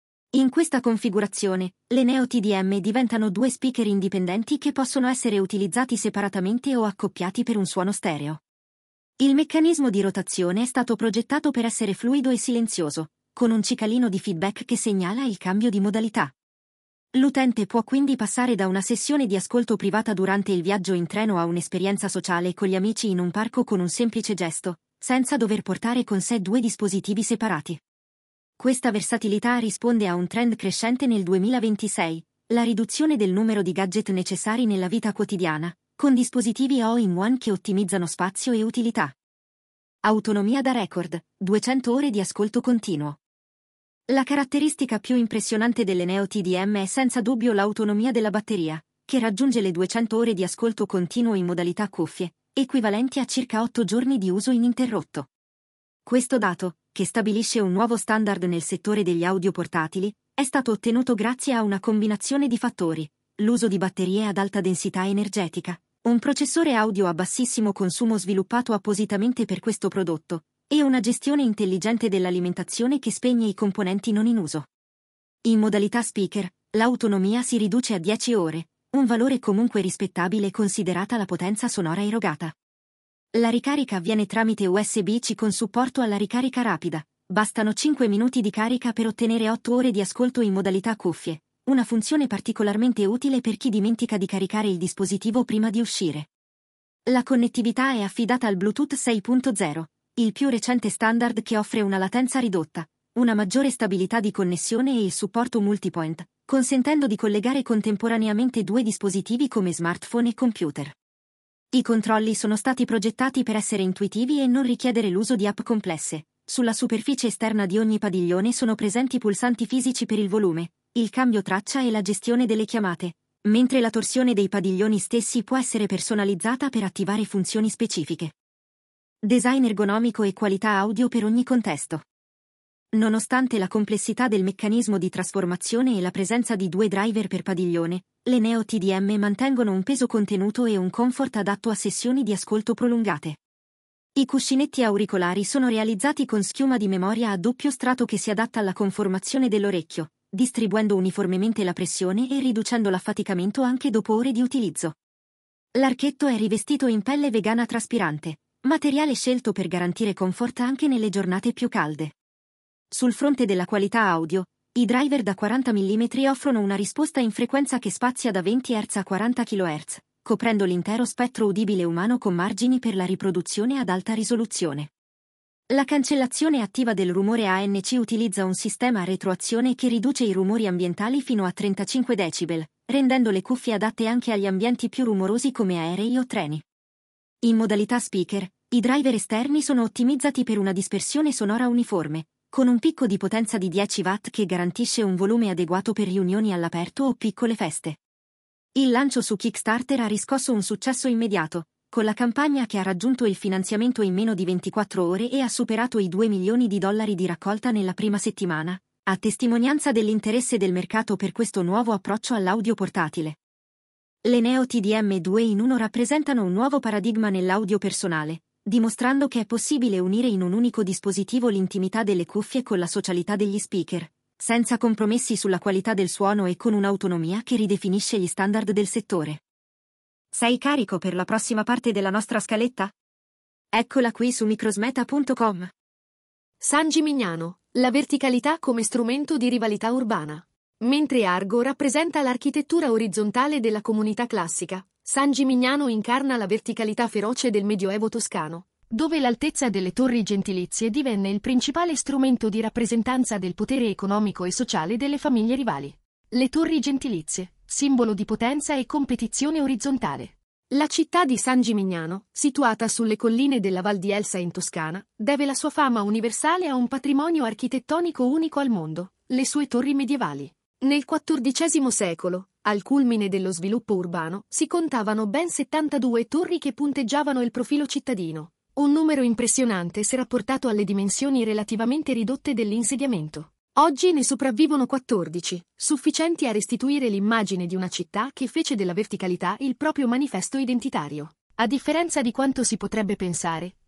In questa configurazione, le Neo T D M diventano due speaker indipendenti che possono essere utilizzati separatamente o accoppiati per un suono stereo. Il meccanismo di rotazione è stato progettato per essere fluido e silenzioso, con un cicalino di feedback che segnala il cambio di modalità. L'utente può quindi passare da una sessione di ascolto privata durante il viaggio in treno a un'esperienza sociale con gli amici in un parco con un semplice gesto, senza dover portare con sé due dispositivi separati. Questa versatilità risponde a un trend crescente nel duemilaventisei, la riduzione del numero di gadget necessari nella vita quotidiana, con dispositivi all-in-one che ottimizzano spazio e utilità. Autonomia da record, duecento ore di ascolto continuo. La caratteristica più impressionante delle Neo T D M è senza dubbio l'autonomia della batteria, che raggiunge le duecento ore di ascolto continuo in modalità cuffie, equivalenti a circa otto giorni di uso ininterrotto. Questo dato, che stabilisce un nuovo standard nel settore degli audio portatili, è stato ottenuto grazie a una combinazione di fattori: l'uso di batterie ad alta densità energetica, un processore audio a bassissimo consumo sviluppato appositamente per questo prodotto, e una gestione intelligente dell'alimentazione che spegne i componenti non in uso. In modalità speaker, l'autonomia si riduce a dieci ore, un valore comunque rispettabile considerata la potenza sonora erogata. La ricarica avviene tramite U S B C con supporto alla ricarica rapida. Bastano cinque minuti di carica per ottenere otto ore di ascolto in modalità cuffie, una funzione particolarmente utile per chi dimentica di caricare il dispositivo prima di uscire. La connettività è affidata al Bluetooth sei punto zero, il più recente standard che offre una latenza ridotta, una maggiore stabilità di connessione e il supporto multipoint, consentendo di collegare contemporaneamente due dispositivi come smartphone e computer. I controlli sono stati progettati per essere intuitivi e non richiedere l'uso di app complesse. Sulla superficie esterna di ogni padiglione sono presenti pulsanti fisici per il volume, il cambio traccia e la gestione delle chiamate, mentre la torsione dei padiglioni stessi può essere personalizzata per attivare funzioni specifiche. Design ergonomico e qualità audio per ogni contesto. Nonostante la complessità del meccanismo di trasformazione e la presenza di due driver per padiglione, le Neo T D M mantengono un peso contenuto e un comfort adatto a sessioni di ascolto prolungate. I cuscinetti auricolari sono realizzati con schiuma di memoria a doppio strato che si adatta alla conformazione dell'orecchio, distribuendo uniformemente la pressione e riducendo l'affaticamento anche dopo ore di utilizzo. L'archetto è rivestito in pelle vegana traspirante, materiale scelto per garantire comfort anche nelle giornate più calde. Sul fronte della qualità audio, i driver da quaranta millimetri offrono una risposta in frequenza che spazia da venti hertz a quaranta chilohertz, coprendo l'intero spettro udibile umano con margini per la riproduzione ad alta risoluzione. La cancellazione attiva del rumore A N C utilizza un sistema a retroazione che riduce i rumori ambientali fino a trentacinque decibel, rendendo le cuffie adatte anche agli ambienti più rumorosi come aerei o treni. In modalità speaker, i driver esterni sono ottimizzati per una dispersione sonora uniforme, con un picco di potenza di dieci watt che garantisce un volume adeguato per riunioni all'aperto o piccole feste. Il lancio su Kickstarter ha riscosso un successo immediato, con la campagna che ha raggiunto il finanziamento in meno di ventiquattro ore e ha superato i due milioni di dollari di raccolta nella prima settimana, a testimonianza dell'interesse del mercato per questo nuovo approccio all'audio portatile. Le Neo T D M due in uno rappresentano un nuovo paradigma nell'audio personale, dimostrando che è possibile unire in un unico dispositivo l'intimità delle cuffie con la socialità degli speaker, senza compromessi sulla qualità del suono e con un'autonomia che ridefinisce gli standard del settore. Sei carico per la prossima parte della nostra scaletta? Eccola qui su microsmeta punto com. San Gimignano, la verticalità come strumento di rivalità urbana. Mentre Argo rappresenta l'architettura orizzontale della comunità classica, San Gimignano incarna la verticalità feroce del Medioevo toscano, dove l'altezza delle torri gentilizie divenne il principale strumento di rappresentanza del potere economico e sociale delle famiglie rivali. Le torri gentilizie, simbolo di potenza e competizione orizzontale. La città di San Gimignano, situata sulle colline della Val di Elsa in Toscana, deve la sua fama universale a un patrimonio architettonico unico al mondo, le sue torri medievali. Nel quattordicesimo secolo, al culmine dello sviluppo urbano, si contavano ben settantadue torri che punteggiavano il profilo cittadino, un numero impressionante se rapportato alle dimensioni relativamente ridotte dell'insediamento. Oggi ne sopravvivono quattordici, sufficienti a restituire l'immagine di una città che fece della verticalità il proprio manifesto identitario. A differenza di quanto si potrebbe pensare,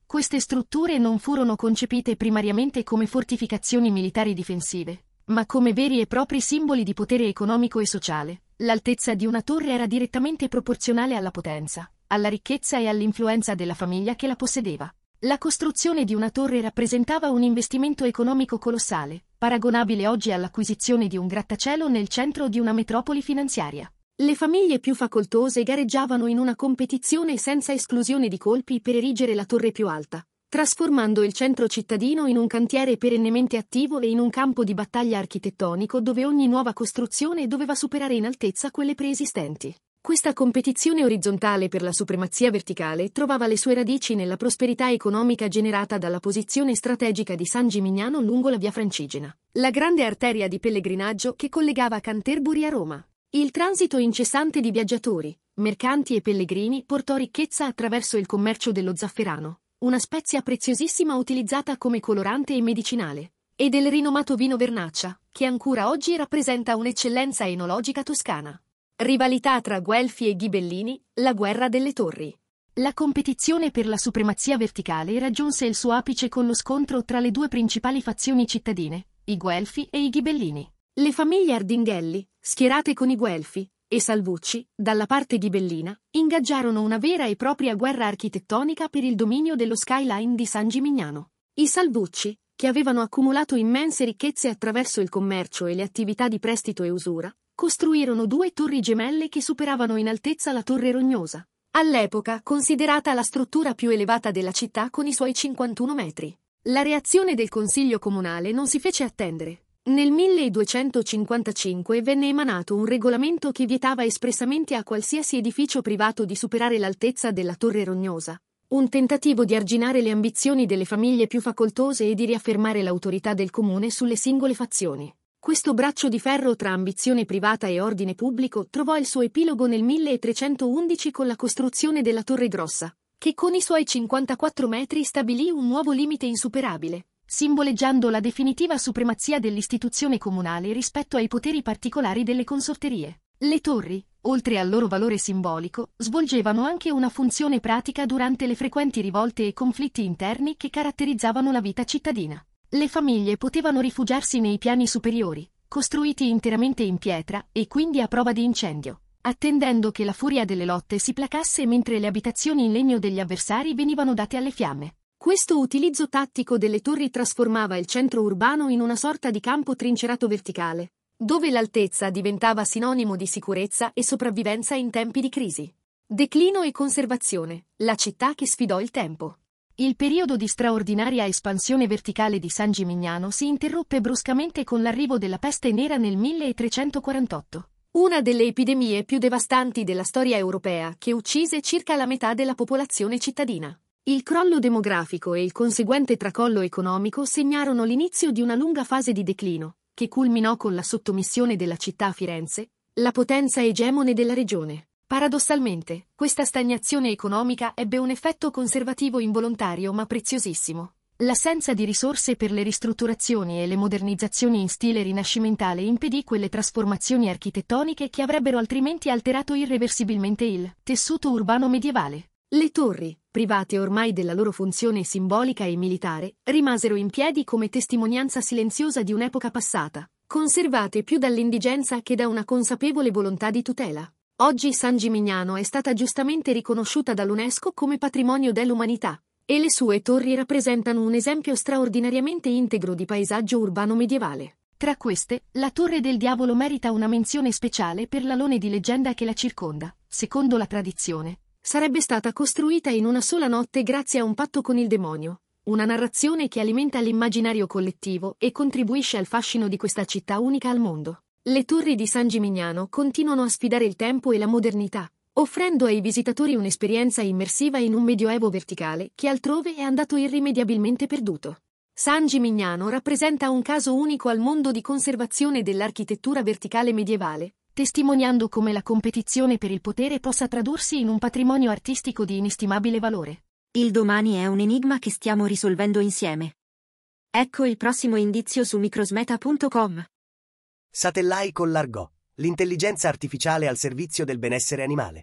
Queste strutture non furono concepite primariamente come fortificazioni militari difensive, ma come veri e propri simboli di potere economico e sociale. L'altezza di una torre era direttamente proporzionale alla potenza, alla ricchezza e all'influenza della famiglia che la possedeva. La costruzione di una torre rappresentava un investimento economico colossale, paragonabile oggi all'acquisizione di un grattacielo nel centro di una metropoli finanziaria. Le famiglie più facoltose gareggiavano in una competizione senza esclusione di colpi per erigere la torre più alta, trasformando il centro cittadino in un cantiere perennemente attivo e in un campo di battaglia architettonico dove ogni nuova costruzione doveva superare in altezza quelle preesistenti. Questa competizione orizzontale per la supremazia verticale trovava le sue radici nella prosperità economica generata dalla posizione strategica di San Gimignano lungo la via Francigena, la grande arteria di pellegrinaggio che collegava Canterbury a Roma. Il transito incessante di viaggiatori, mercanti e pellegrini portò ricchezza attraverso il commercio dello zafferano, una spezia preziosissima utilizzata come colorante e medicinale, e del rinomato vino Vernaccia, che ancora oggi rappresenta un'eccellenza enologica toscana. Rivalità tra Guelfi e Ghibellini, la guerra delle torri. La competizione per la supremazia verticale raggiunse il suo apice con lo scontro tra le due principali fazioni cittadine, i Guelfi e i Ghibellini. Le famiglie Ardinghelli, schierate con i Guelfi, e Salvucci, dalla parte ghibellina, ingaggiarono una vera e propria guerra architettonica per il dominio dello skyline di San Gimignano. I Salvucci, che avevano accumulato immense ricchezze attraverso il commercio e le attività di prestito e usura, costruirono due torri gemelle che superavano in altezza la Torre Rognosa, all'epoca considerata la struttura più elevata della città con i suoi cinquantuno metri. La reazione del Consiglio Comunale non si fece attendere. Nel milleduecentocinquantacinque venne emanato un regolamento che vietava espressamente a qualsiasi edificio privato di superare l'altezza della Torre Rognosa, un tentativo di arginare le ambizioni delle famiglie più facoltose e di riaffermare l'autorità del comune sulle singole fazioni. Questo braccio di ferro tra ambizione privata e ordine pubblico trovò il suo epilogo nel milletrecentoundici con la costruzione della Torre Grossa, che con i suoi cinquantaquattro metri stabilì un nuovo limite insuperabile, simboleggiando la definitiva supremazia dell'istituzione comunale rispetto ai poteri particolari delle consorterie. Le torri, oltre al loro valore simbolico, svolgevano anche una funzione pratica durante le frequenti rivolte e conflitti interni che caratterizzavano la vita cittadina. Le famiglie potevano rifugiarsi nei piani superiori, costruiti interamente in pietra e quindi a prova di incendio, attendendo che la furia delle lotte si placasse mentre le abitazioni in legno degli avversari venivano date alle fiamme. Questo utilizzo tattico delle torri trasformava il centro urbano in una sorta di campo trincerato verticale, dove l'altezza diventava sinonimo di sicurezza e sopravvivenza in tempi di crisi. Declino e conservazione, la città che sfidò il tempo. Il periodo di straordinaria espansione verticale di San Gimignano si interruppe bruscamente con l'arrivo della peste nera nel milletrecentoquarantotto, una delle epidemie più devastanti della storia europea che uccise circa la metà della popolazione cittadina. Il crollo demografico e il conseguente tracollo economico segnarono l'inizio di una lunga fase di declino, che culminò con la sottomissione della città a Firenze, la potenza egemone della regione. Paradossalmente, questa stagnazione economica ebbe un effetto conservativo involontario ma preziosissimo. L'assenza di risorse per le ristrutturazioni e le modernizzazioni in stile rinascimentale impedì quelle trasformazioni architettoniche che avrebbero altrimenti alterato irreversibilmente il tessuto urbano medievale. Le torri, private ormai della loro funzione simbolica e militare, rimasero in piedi come testimonianza silenziosa di un'epoca passata, conservate più dall'indigenza che da una consapevole volontà di tutela. Oggi San Gimignano è stata giustamente riconosciuta dall'UNESCO come patrimonio dell'umanità, e le sue torri rappresentano un esempio straordinariamente integro di paesaggio urbano medievale. Tra queste, la Torre del Diavolo merita una menzione speciale per l'alone di leggenda che la circonda. Secondo la tradizione, sarebbe stata costruita in una sola notte grazie a un patto con il demonio, una narrazione che alimenta l'immaginario collettivo e contribuisce al fascino di questa città unica al mondo. Le torri di San Gimignano continuano a sfidare il tempo e la modernità, offrendo ai visitatori un'esperienza immersiva in un medioevo verticale che altrove è andato irrimediabilmente perduto. San Gimignano rappresenta un caso unico al mondo di conservazione dell'architettura verticale medievale, testimoniando come la competizione per il potere possa tradursi in un patrimonio artistico di inestimabile valore. Il domani è un enigma che stiamo risolvendo insieme. Ecco il prossimo indizio su microsmeta punto com. Satellai con l'Argo, l'intelligenza artificiale al servizio del benessere animale.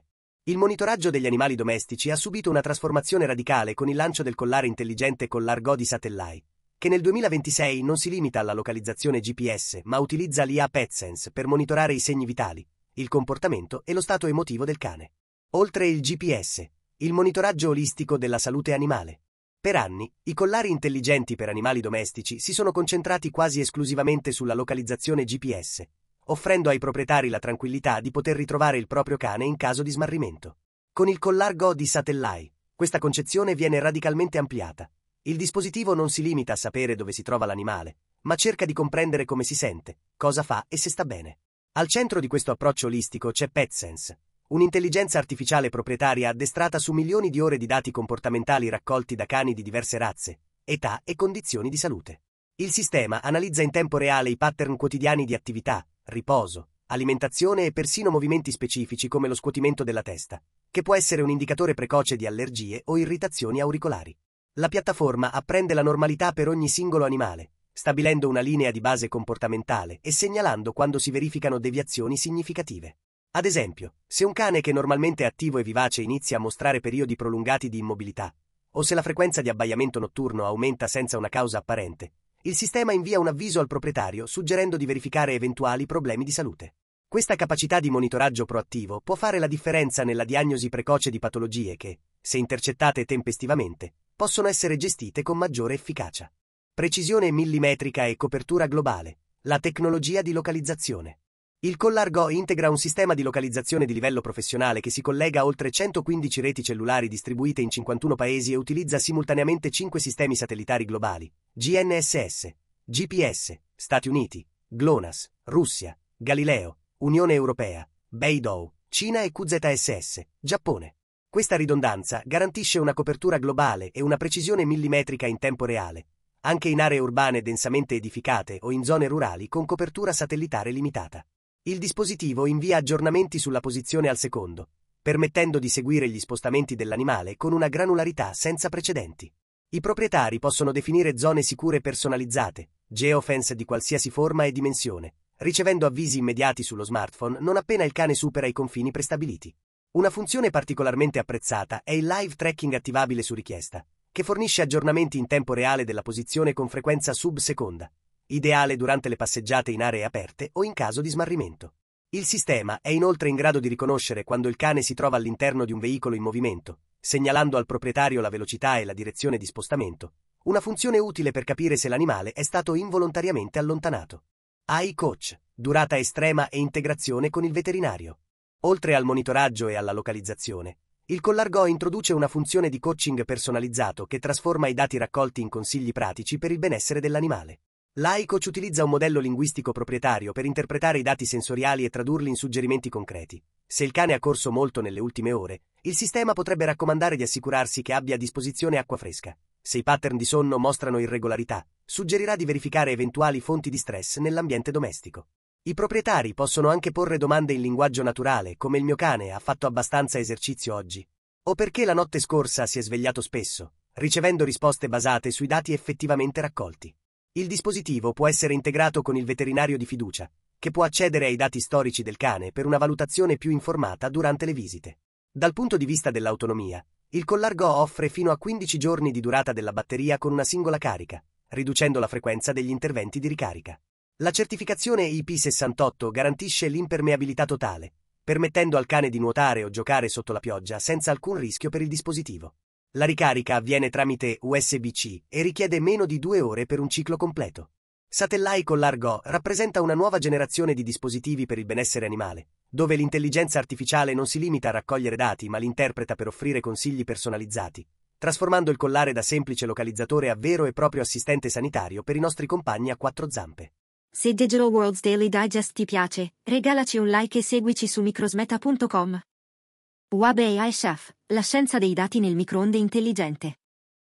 Il monitoraggio degli animali domestici ha subito una trasformazione radicale con il lancio del collare intelligente Collar-Go di Satellite, che nel duemilaventisei non si limita alla localizzazione G P S ma utilizza l'I A PetSense per monitorare i segni vitali, il comportamento e lo stato emotivo del cane. Oltre il G P S, il monitoraggio olistico della salute animale. Per anni, i collari intelligenti per animali domestici si sono concentrati quasi esclusivamente sulla localizzazione G P S, offrendo ai proprietari la tranquillità di poter ritrovare il proprio cane in caso di smarrimento. Con il Collar-Go di Satellite, questa concezione viene radicalmente ampliata. Il dispositivo non si limita a sapere dove si trova l'animale, ma cerca di comprendere come si sente, cosa fa e se sta bene. Al centro di questo approccio olistico c'è PetSense, un'intelligenza artificiale proprietaria addestrata su milioni di ore di dati comportamentali raccolti da cani di diverse razze, età e condizioni di salute. Il sistema analizza in tempo reale i pattern quotidiani di attività, riposo, alimentazione e persino movimenti specifici come lo scuotimento della testa, che può essere un indicatore precoce di allergie o irritazioni auricolari. La piattaforma apprende la normalità per ogni singolo animale, stabilendo una linea di base comportamentale e segnalando quando si verificano deviazioni significative. Ad esempio, se un cane che normalmente è attivo e vivace inizia a mostrare periodi prolungati di immobilità, o se la frequenza di abbaiamento notturno aumenta senza una causa apparente, il sistema invia un avviso al proprietario suggerendo di verificare eventuali problemi di salute. Questa capacità di monitoraggio proattivo può fare la differenza nella diagnosi precoce di patologie che, se intercettate tempestivamente, possono essere gestite con maggiore efficacia. Precisione millimetrica e copertura globale. La tecnologia di localizzazione. Il Collar-Go integra un sistema di localizzazione di livello professionale che si collega a oltre centoquindici reti cellulari distribuite in cinquantuno paesi e utilizza simultaneamente cinque sistemi satellitari globali: G N S S, G P S, Stati Uniti, GLONASS, Russia, Galileo, Unione Europea, Beidou, Cina e Q Z S S, Giappone. Questa ridondanza garantisce una copertura globale e una precisione millimetrica in tempo reale, anche in aree urbane densamente edificate o in zone rurali con copertura satellitare limitata. Il dispositivo invia aggiornamenti sulla posizione al secondo, permettendo di seguire gli spostamenti dell'animale con una granularità senza precedenti. I proprietari possono definire zone sicure personalizzate, geofence di qualsiasi forma e dimensione, ricevendo avvisi immediati sullo smartphone non appena il cane supera i confini prestabiliti. Una funzione particolarmente apprezzata è il live tracking attivabile su richiesta, che fornisce aggiornamenti in tempo reale della posizione con frequenza sub-seconda, ideale durante le passeggiate in aree aperte o in caso di smarrimento. Il sistema è inoltre in grado di riconoscere quando il cane si trova all'interno di un veicolo in movimento, segnalando al proprietario la velocità e la direzione di spostamento, una funzione utile per capire se l'animale è stato involontariamente allontanato. A I Coach, durata estrema e integrazione con il veterinario. Oltre al monitoraggio e alla localizzazione, il Collar-Go introduce una funzione di coaching personalizzato che trasforma i dati raccolti in consigli pratici per il benessere dell'animale. L'A I Coach utilizza un modello linguistico proprietario per interpretare i dati sensoriali e tradurli in suggerimenti concreti. Se il cane ha corso molto nelle ultime ore, il sistema potrebbe raccomandare di assicurarsi che abbia a disposizione acqua fresca. Se i pattern di sonno mostrano irregolarità, suggerirà di verificare eventuali fonti di stress nell'ambiente domestico. I proprietari possono anche porre domande in linguaggio naturale, come il mio cane ha fatto abbastanza esercizio oggi, o perché la notte scorsa si è svegliato spesso, ricevendo risposte basate sui dati effettivamente raccolti. Il dispositivo può essere integrato con il veterinario di fiducia, che può accedere ai dati storici del cane per una valutazione più informata durante le visite. Dal punto di vista dell'autonomia, il Collar-Go offre fino a quindici giorni di durata della batteria con una singola carica, riducendo la frequenza degli interventi di ricarica. La certificazione I P sessantotto garantisce l'impermeabilità totale, permettendo al cane di nuotare o giocare sotto la pioggia senza alcun rischio per il dispositivo. La ricarica avviene tramite U S B C e richiede meno di due ore per un ciclo completo. Satellite Collar-Go rappresenta una nuova generazione di dispositivi per il benessere animale, dove l'intelligenza artificiale non si limita a raccogliere dati ma li interpreta per offrire consigli personalizzati, trasformando il collare da semplice localizzatore a vero e proprio assistente sanitario per i nostri compagni a quattro zampe. Se Digital World's Daily Digest ti piace, regalaci un like e seguici su microsmeta punto com. Huawei A I Chef, la scienza dei dati nel microonde intelligente.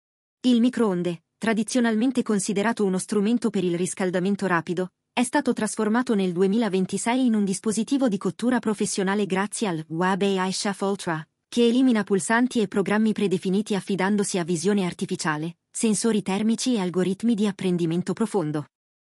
Il microonde, tradizionalmente considerato uno strumento per il riscaldamento rapido, è stato trasformato nel duemilaventisei in un dispositivo di cottura professionale grazie al Huawei A I Chef Ultra, che elimina pulsanti e programmi predefiniti affidandosi a visione artificiale, sensori termici e algoritmi di apprendimento profondo.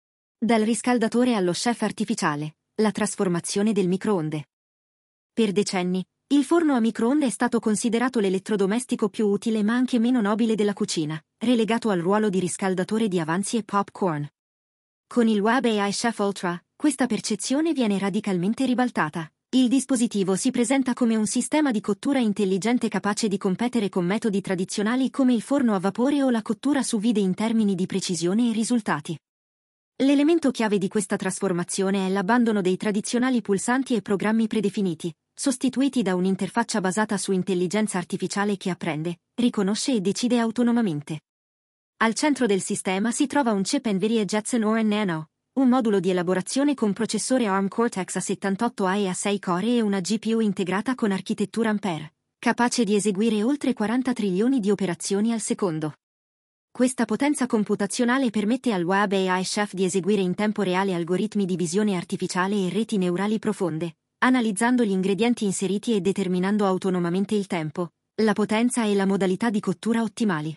Dal riscaldatore allo chef artificiale, la trasformazione del microonde. Per decenni, Il forno a microonde è stato considerato l'elettrodomestico più utile ma anche meno nobile della cucina, relegato al ruolo di riscaldatore di avanzi e popcorn. Con il Web A I Chef Ultra, questa percezione viene radicalmente ribaltata. Il dispositivo si presenta come un sistema di cottura intelligente capace di competere con metodi tradizionali come il forno a vapore o la cottura sous vide in termini di precisione e risultati. L'elemento chiave di questa trasformazione è l'abbandono dei tradizionali pulsanti e programmi predefiniti, sostituiti da un'interfaccia basata su intelligenza artificiale che apprende, riconosce e decide autonomamente. Al centro del sistema si trova un chip NVIDIA Jetson Orin Nano, un modulo di elaborazione con processore ARM Cortex A settantotto A e A sei core e una G P U integrata con architettura Ampere, capace di eseguire oltre quaranta trilioni di operazioni al secondo. Questa potenza computazionale permette al Web A I Chef di eseguire in tempo reale algoritmi di visione artificiale e reti neurali profonde, analizzando gli ingredienti inseriti e determinando autonomamente il tempo, la potenza e la modalità di cottura ottimali.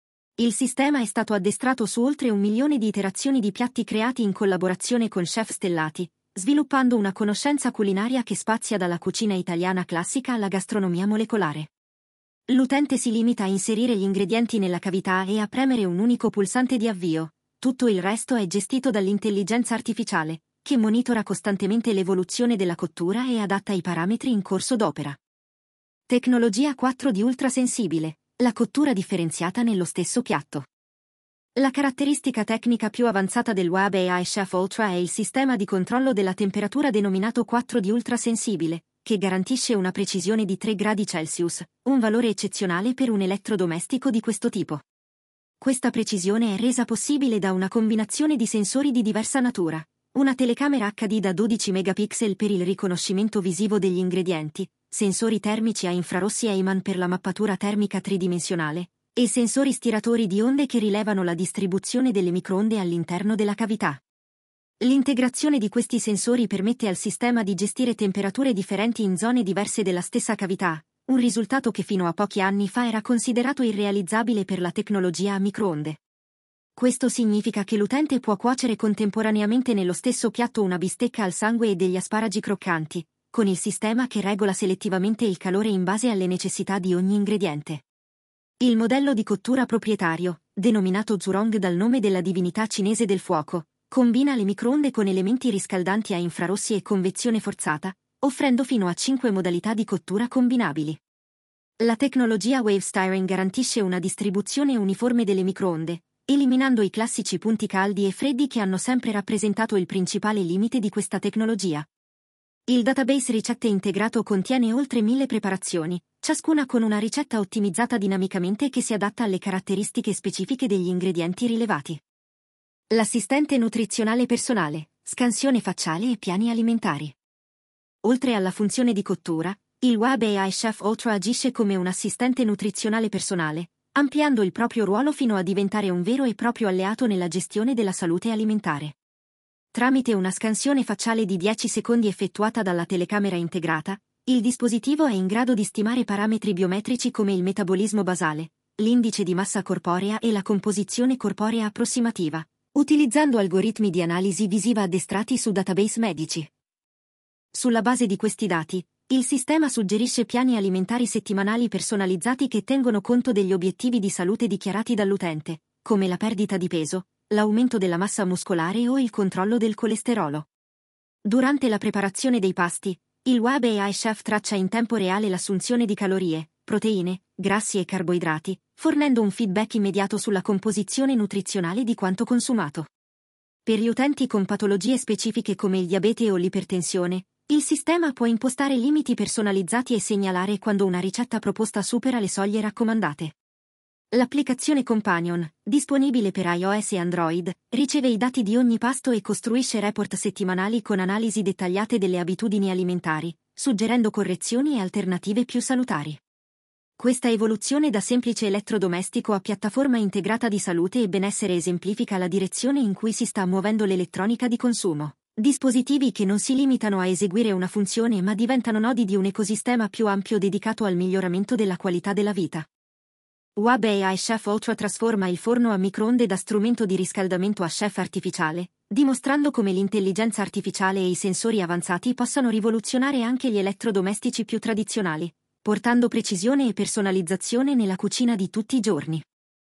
Il sistema è stato addestrato su oltre un milione di iterazioni di piatti creati in collaborazione con chef stellati, sviluppando una conoscenza culinaria che spazia dalla cucina italiana classica alla gastronomia molecolare. L'utente si limita a inserire gli ingredienti nella cavità e a premere un unico pulsante di avvio. Tutto il resto è gestito dall'intelligenza artificiale, che monitora costantemente l'evoluzione della cottura e adatta i parametri in corso d'opera. Tecnologia quattro D ultrasensibile. La cottura differenziata nello stesso piatto. La caratteristica tecnica più avanzata del Web A I Chef Ultra è il sistema di controllo della temperatura denominato quattro D ultrasensibile, che garantisce una precisione di tre gradi Celsius, un valore eccezionale per un elettrodomestico di questo tipo. Questa precisione è resa possibile da una combinazione di sensori di diversa natura, una telecamera H D da dodici megapixel per il riconoscimento visivo degli ingredienti, sensori termici a infrarossi Eyman per la mappatura termica tridimensionale, e sensori stiratori di onde che rilevano la distribuzione delle microonde all'interno della cavità. L'integrazione di questi sensori permette al sistema di gestire temperature differenti in zone diverse della stessa cavità, un risultato che fino a pochi anni fa era considerato irrealizzabile per la tecnologia a microonde. Questo significa che l'utente può cuocere contemporaneamente nello stesso piatto una bistecca al sangue e degli asparagi croccanti, con il sistema che regola selettivamente il calore in base alle necessità di ogni ingrediente. Il modello di cottura proprietario, denominato Zhurong dal nome della divinità cinese del fuoco, combina le microonde con elementi riscaldanti a infrarossi e convezione forzata, offrendo fino a cinque modalità di cottura combinabili. La tecnologia Wave Stirring garantisce una distribuzione uniforme delle microonde, eliminando i classici punti caldi e freddi che hanno sempre rappresentato il principale limite di questa tecnologia. Il database ricette integrato contiene oltre mille preparazioni, ciascuna con una ricetta ottimizzata dinamicamente che si adatta alle caratteristiche specifiche degli ingredienti rilevati. L'assistente nutrizionale personale, scansione facciale e piani alimentari. Oltre alla funzione di cottura, il Web A I Chef Ultra agisce come un assistente nutrizionale personale, ampliando il proprio ruolo fino a diventare un vero e proprio alleato nella gestione della salute alimentare. Tramite una scansione facciale di dieci secondi effettuata dalla telecamera integrata, il dispositivo è in grado di stimare parametri biometrici come il metabolismo basale, l'indice di massa corporea e la composizione corporea approssimativa, utilizzando algoritmi di analisi visiva addestrati su database medici. Sulla base di questi dati, il sistema suggerisce piani alimentari settimanali personalizzati che tengono conto degli obiettivi di salute dichiarati dall'utente, come la perdita di peso, l'aumento della massa muscolare o il controllo del colesterolo. Durante la preparazione dei pasti, il Web A I Chef traccia in tempo reale l'assunzione di calorie, proteine, grassi e carboidrati, fornendo un feedback immediato sulla composizione nutrizionale di quanto consumato. Per gli utenti con patologie specifiche come il diabete o l'ipertensione, il sistema può impostare limiti personalizzati e segnalare quando una ricetta proposta supera le soglie raccomandate. L'applicazione Companion, disponibile per iOS e Android, riceve i dati di ogni pasto e costruisce report settimanali con analisi dettagliate delle abitudini alimentari, suggerendo correzioni e alternative più salutari. Questa evoluzione da semplice elettrodomestico a piattaforma integrata di salute e benessere esemplifica la direzione in cui si sta muovendo l'elettronica di consumo. Dispositivi che non si limitano a eseguire una funzione ma diventano nodi di un ecosistema più ampio dedicato al miglioramento della qualità della vita. Web A I Chef Ultra trasforma il forno a microonde da strumento di riscaldamento a chef artificiale, dimostrando come l'intelligenza artificiale e i sensori avanzati possano rivoluzionare anche gli elettrodomestici più tradizionali, portando precisione e personalizzazione nella cucina di tutti i giorni.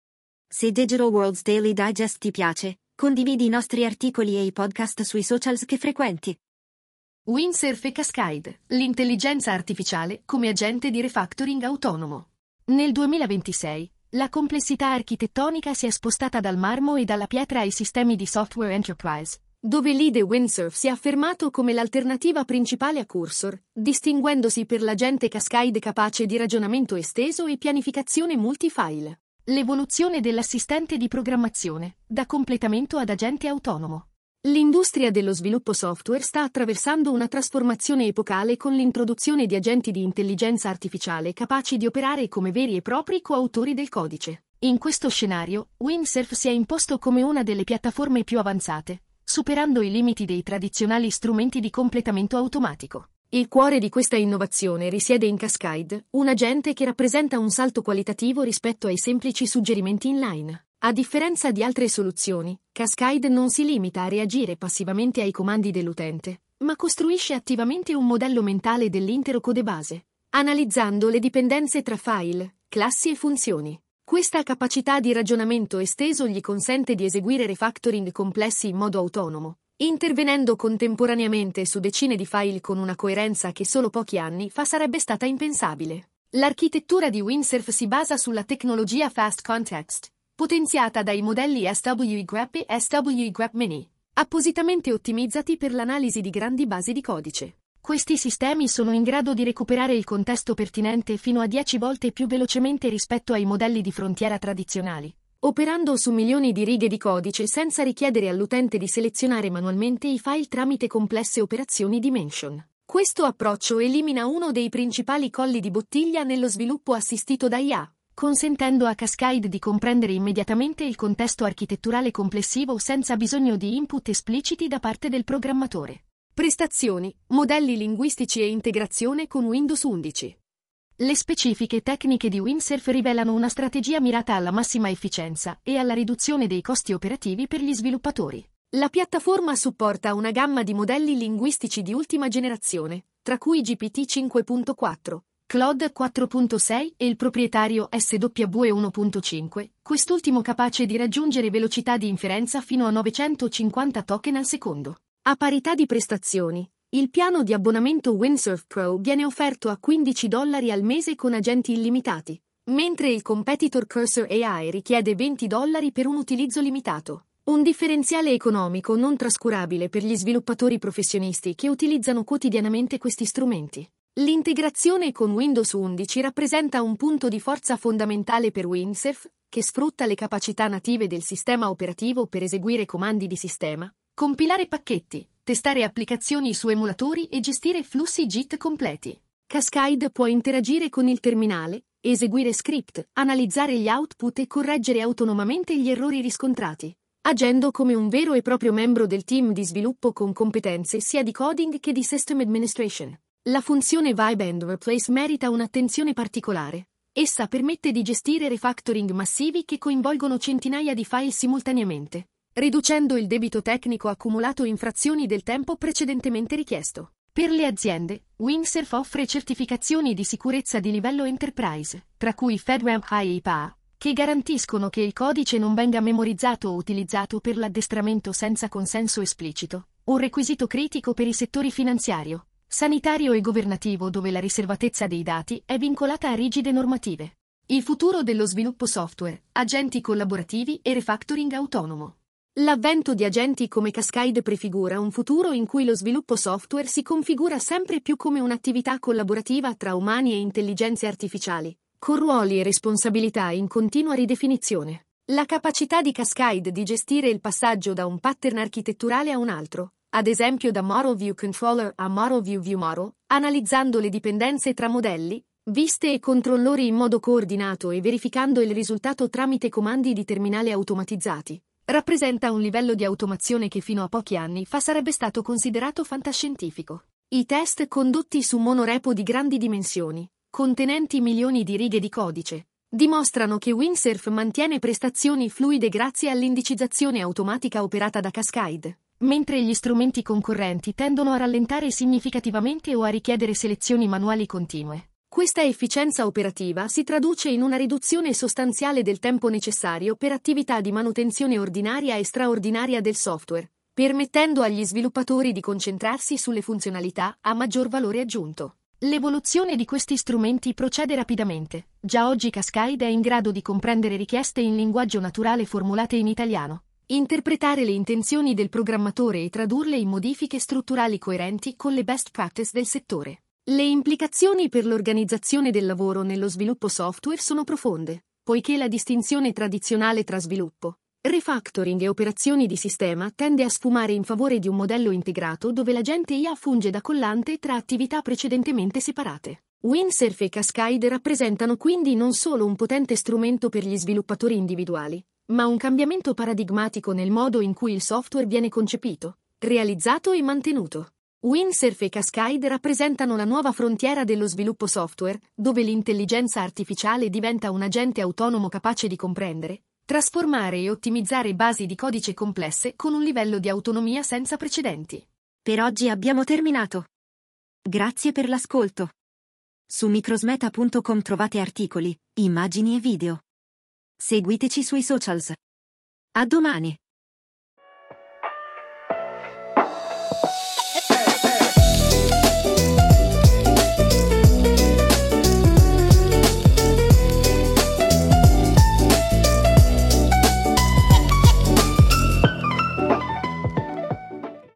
Se Digital World's Daily Digest ti piace, condividi i nostri articoli e i podcast sui socials che frequenti. Windsurf e Cascade, l'intelligenza artificiale come agente di refactoring autonomo. Nel duemilaventisei, la complessità architettonica si è spostata dal marmo e dalla pietra ai sistemi di software enterprise, dove l'I D E Windsurf si è affermato come l'alternativa principale a Cursor, distinguendosi per l'agente Cascade capace di ragionamento esteso e pianificazione multifile. L'evoluzione dell'assistente di programmazione, da completamento ad agente autonomo. L'industria dello sviluppo software sta attraversando una trasformazione epocale con l'introduzione di agenti di intelligenza artificiale capaci di operare come veri e propri coautori del codice. In questo scenario, Windsurf si è imposto come una delle piattaforme più avanzate, superando i limiti dei tradizionali strumenti di completamento automatico. Il cuore di questa innovazione risiede in Cascade, un agente che rappresenta un salto qualitativo rispetto ai semplici suggerimenti inline. A differenza di altre soluzioni, Cascade non si limita a reagire passivamente ai comandi dell'utente, ma costruisce attivamente un modello mentale dell'intero codebase, analizzando le dipendenze tra file, classi e funzioni. Questa capacità di ragionamento esteso gli consente di eseguire refactoring complessi in modo autonomo, intervenendo contemporaneamente su decine di file con una coerenza che solo pochi anni fa sarebbe stata impensabile. L'architettura di Windsurf si basa sulla tecnologia Fast Context, potenziata dai modelli S W I grep e S W I grep Mini, appositamente ottimizzati per l'analisi di grandi basi di codice. Questi sistemi sono in grado di recuperare il contesto pertinente fino a dieci volte più velocemente rispetto ai modelli di frontiera tradizionali, operando su milioni di righe di codice senza richiedere all'utente di selezionare manualmente i file tramite complesse operazioni di mention. Questo approccio elimina uno dei principali colli di bottiglia nello sviluppo assistito da I A, consentendo a Cascade di comprendere immediatamente il contesto architetturale complessivo senza bisogno di input espliciti da parte del programmatore. Prestazioni, modelli linguistici e integrazione con Windows undici. Le specifiche tecniche di Windsurf rivelano una strategia mirata alla massima efficienza e alla riduzione dei costi operativi per gli sviluppatori. La piattaforma supporta una gamma di modelli linguistici di ultima generazione, tra cui G P T cinque punto quattro, Claude quattro punto sei e il proprietario S W E uno punto cinque, quest'ultimo capace di raggiungere velocità di inferenza fino a novecentocinquanta token al secondo. A parità di prestazioni, il piano di abbonamento Windsurf Pro viene offerto a quindici dollari al mese con agenti illimitati, mentre il competitor Cursor A I richiede venti dollari per un utilizzo limitato. Un differenziale economico non trascurabile per gli sviluppatori professionisti che utilizzano quotidianamente questi strumenti. L'integrazione con Windows undici rappresenta un punto di forza fondamentale per Windsurf, che sfrutta le capacità native del sistema operativo per eseguire comandi di sistema, compilare pacchetti, testare applicazioni su emulatori e gestire flussi Git completi. Cascade può interagire con il terminale, eseguire script, analizzare gli output e correggere autonomamente gli errori riscontrati, agendo come un vero e proprio membro del team di sviluppo con competenze sia di coding che di system administration. La funzione Vibe and Replace merita un'attenzione particolare. Essa permette di gestire refactoring massivi che coinvolgono centinaia di file simultaneamente, riducendo il debito tecnico accumulato in frazioni del tempo precedentemente richiesto. Per le aziende, Windsurf offre certificazioni di sicurezza di livello enterprise, tra cui FedRAMP High e I P A, che garantiscono che il codice non venga memorizzato o utilizzato per l'addestramento senza consenso esplicito, un requisito critico per i settori finanziario, sanitario e governativo dove la riservatezza dei dati è vincolata a rigide normative. Il futuro dello sviluppo software, agenti collaborativi e refactoring autonomo. L'avvento di agenti come Cascade prefigura un futuro in cui lo sviluppo software si configura sempre più come un'attività collaborativa tra umani e intelligenze artificiali, con ruoli e responsabilità in continua ridefinizione. La capacità di Cascade di gestire il passaggio da un pattern architetturale a un altro, ad esempio da Model View Controller a Model View View Model, analizzando le dipendenze tra modelli, viste e controllori in modo coordinato e verificando il risultato tramite comandi di terminale automatizzati, rappresenta un livello di automazione che fino a pochi anni fa sarebbe stato considerato fantascientifico. I test condotti su monorepo di grandi dimensioni, contenenti milioni di righe di codice, dimostrano che Windsurf mantiene prestazioni fluide grazie all'indicizzazione automatica operata da Cascade. mentre gli strumenti concorrenti tendono a rallentare significativamente o a richiedere selezioni manuali continue. Questa efficienza operativa si traduce in una riduzione sostanziale del tempo necessario per attività di manutenzione ordinaria e straordinaria del software, permettendo agli sviluppatori di concentrarsi sulle funzionalità a maggior valore aggiunto. L'evoluzione di questi strumenti procede rapidamente. Già oggi Cascade è in grado di comprendere richieste in linguaggio naturale formulate in italiano, interpretare le intenzioni del programmatore e tradurle in modifiche strutturali coerenti con le best practice del settore. Le implicazioni per l'organizzazione del lavoro nello sviluppo software sono profonde, poiché la distinzione tradizionale tra sviluppo, refactoring e operazioni di sistema tende a sfumare in favore di un modello integrato dove l'agente I A funge da collante tra attività precedentemente separate. Windsurf e Cascade rappresentano quindi non solo un potente strumento per gli sviluppatori individuali, ma un cambiamento paradigmatico nel modo in cui il software viene concepito, realizzato e mantenuto. Windsurf e Cascade rappresentano la nuova frontiera dello sviluppo software, dove l'intelligenza artificiale diventa un agente autonomo capace di comprendere, trasformare e ottimizzare basi di codice complesse con un livello di autonomia senza precedenti. Per oggi abbiamo terminato. Grazie per l'ascolto. Su microsmeta punto com trovate articoli, immagini e video. Seguiteci sui socials. A domani!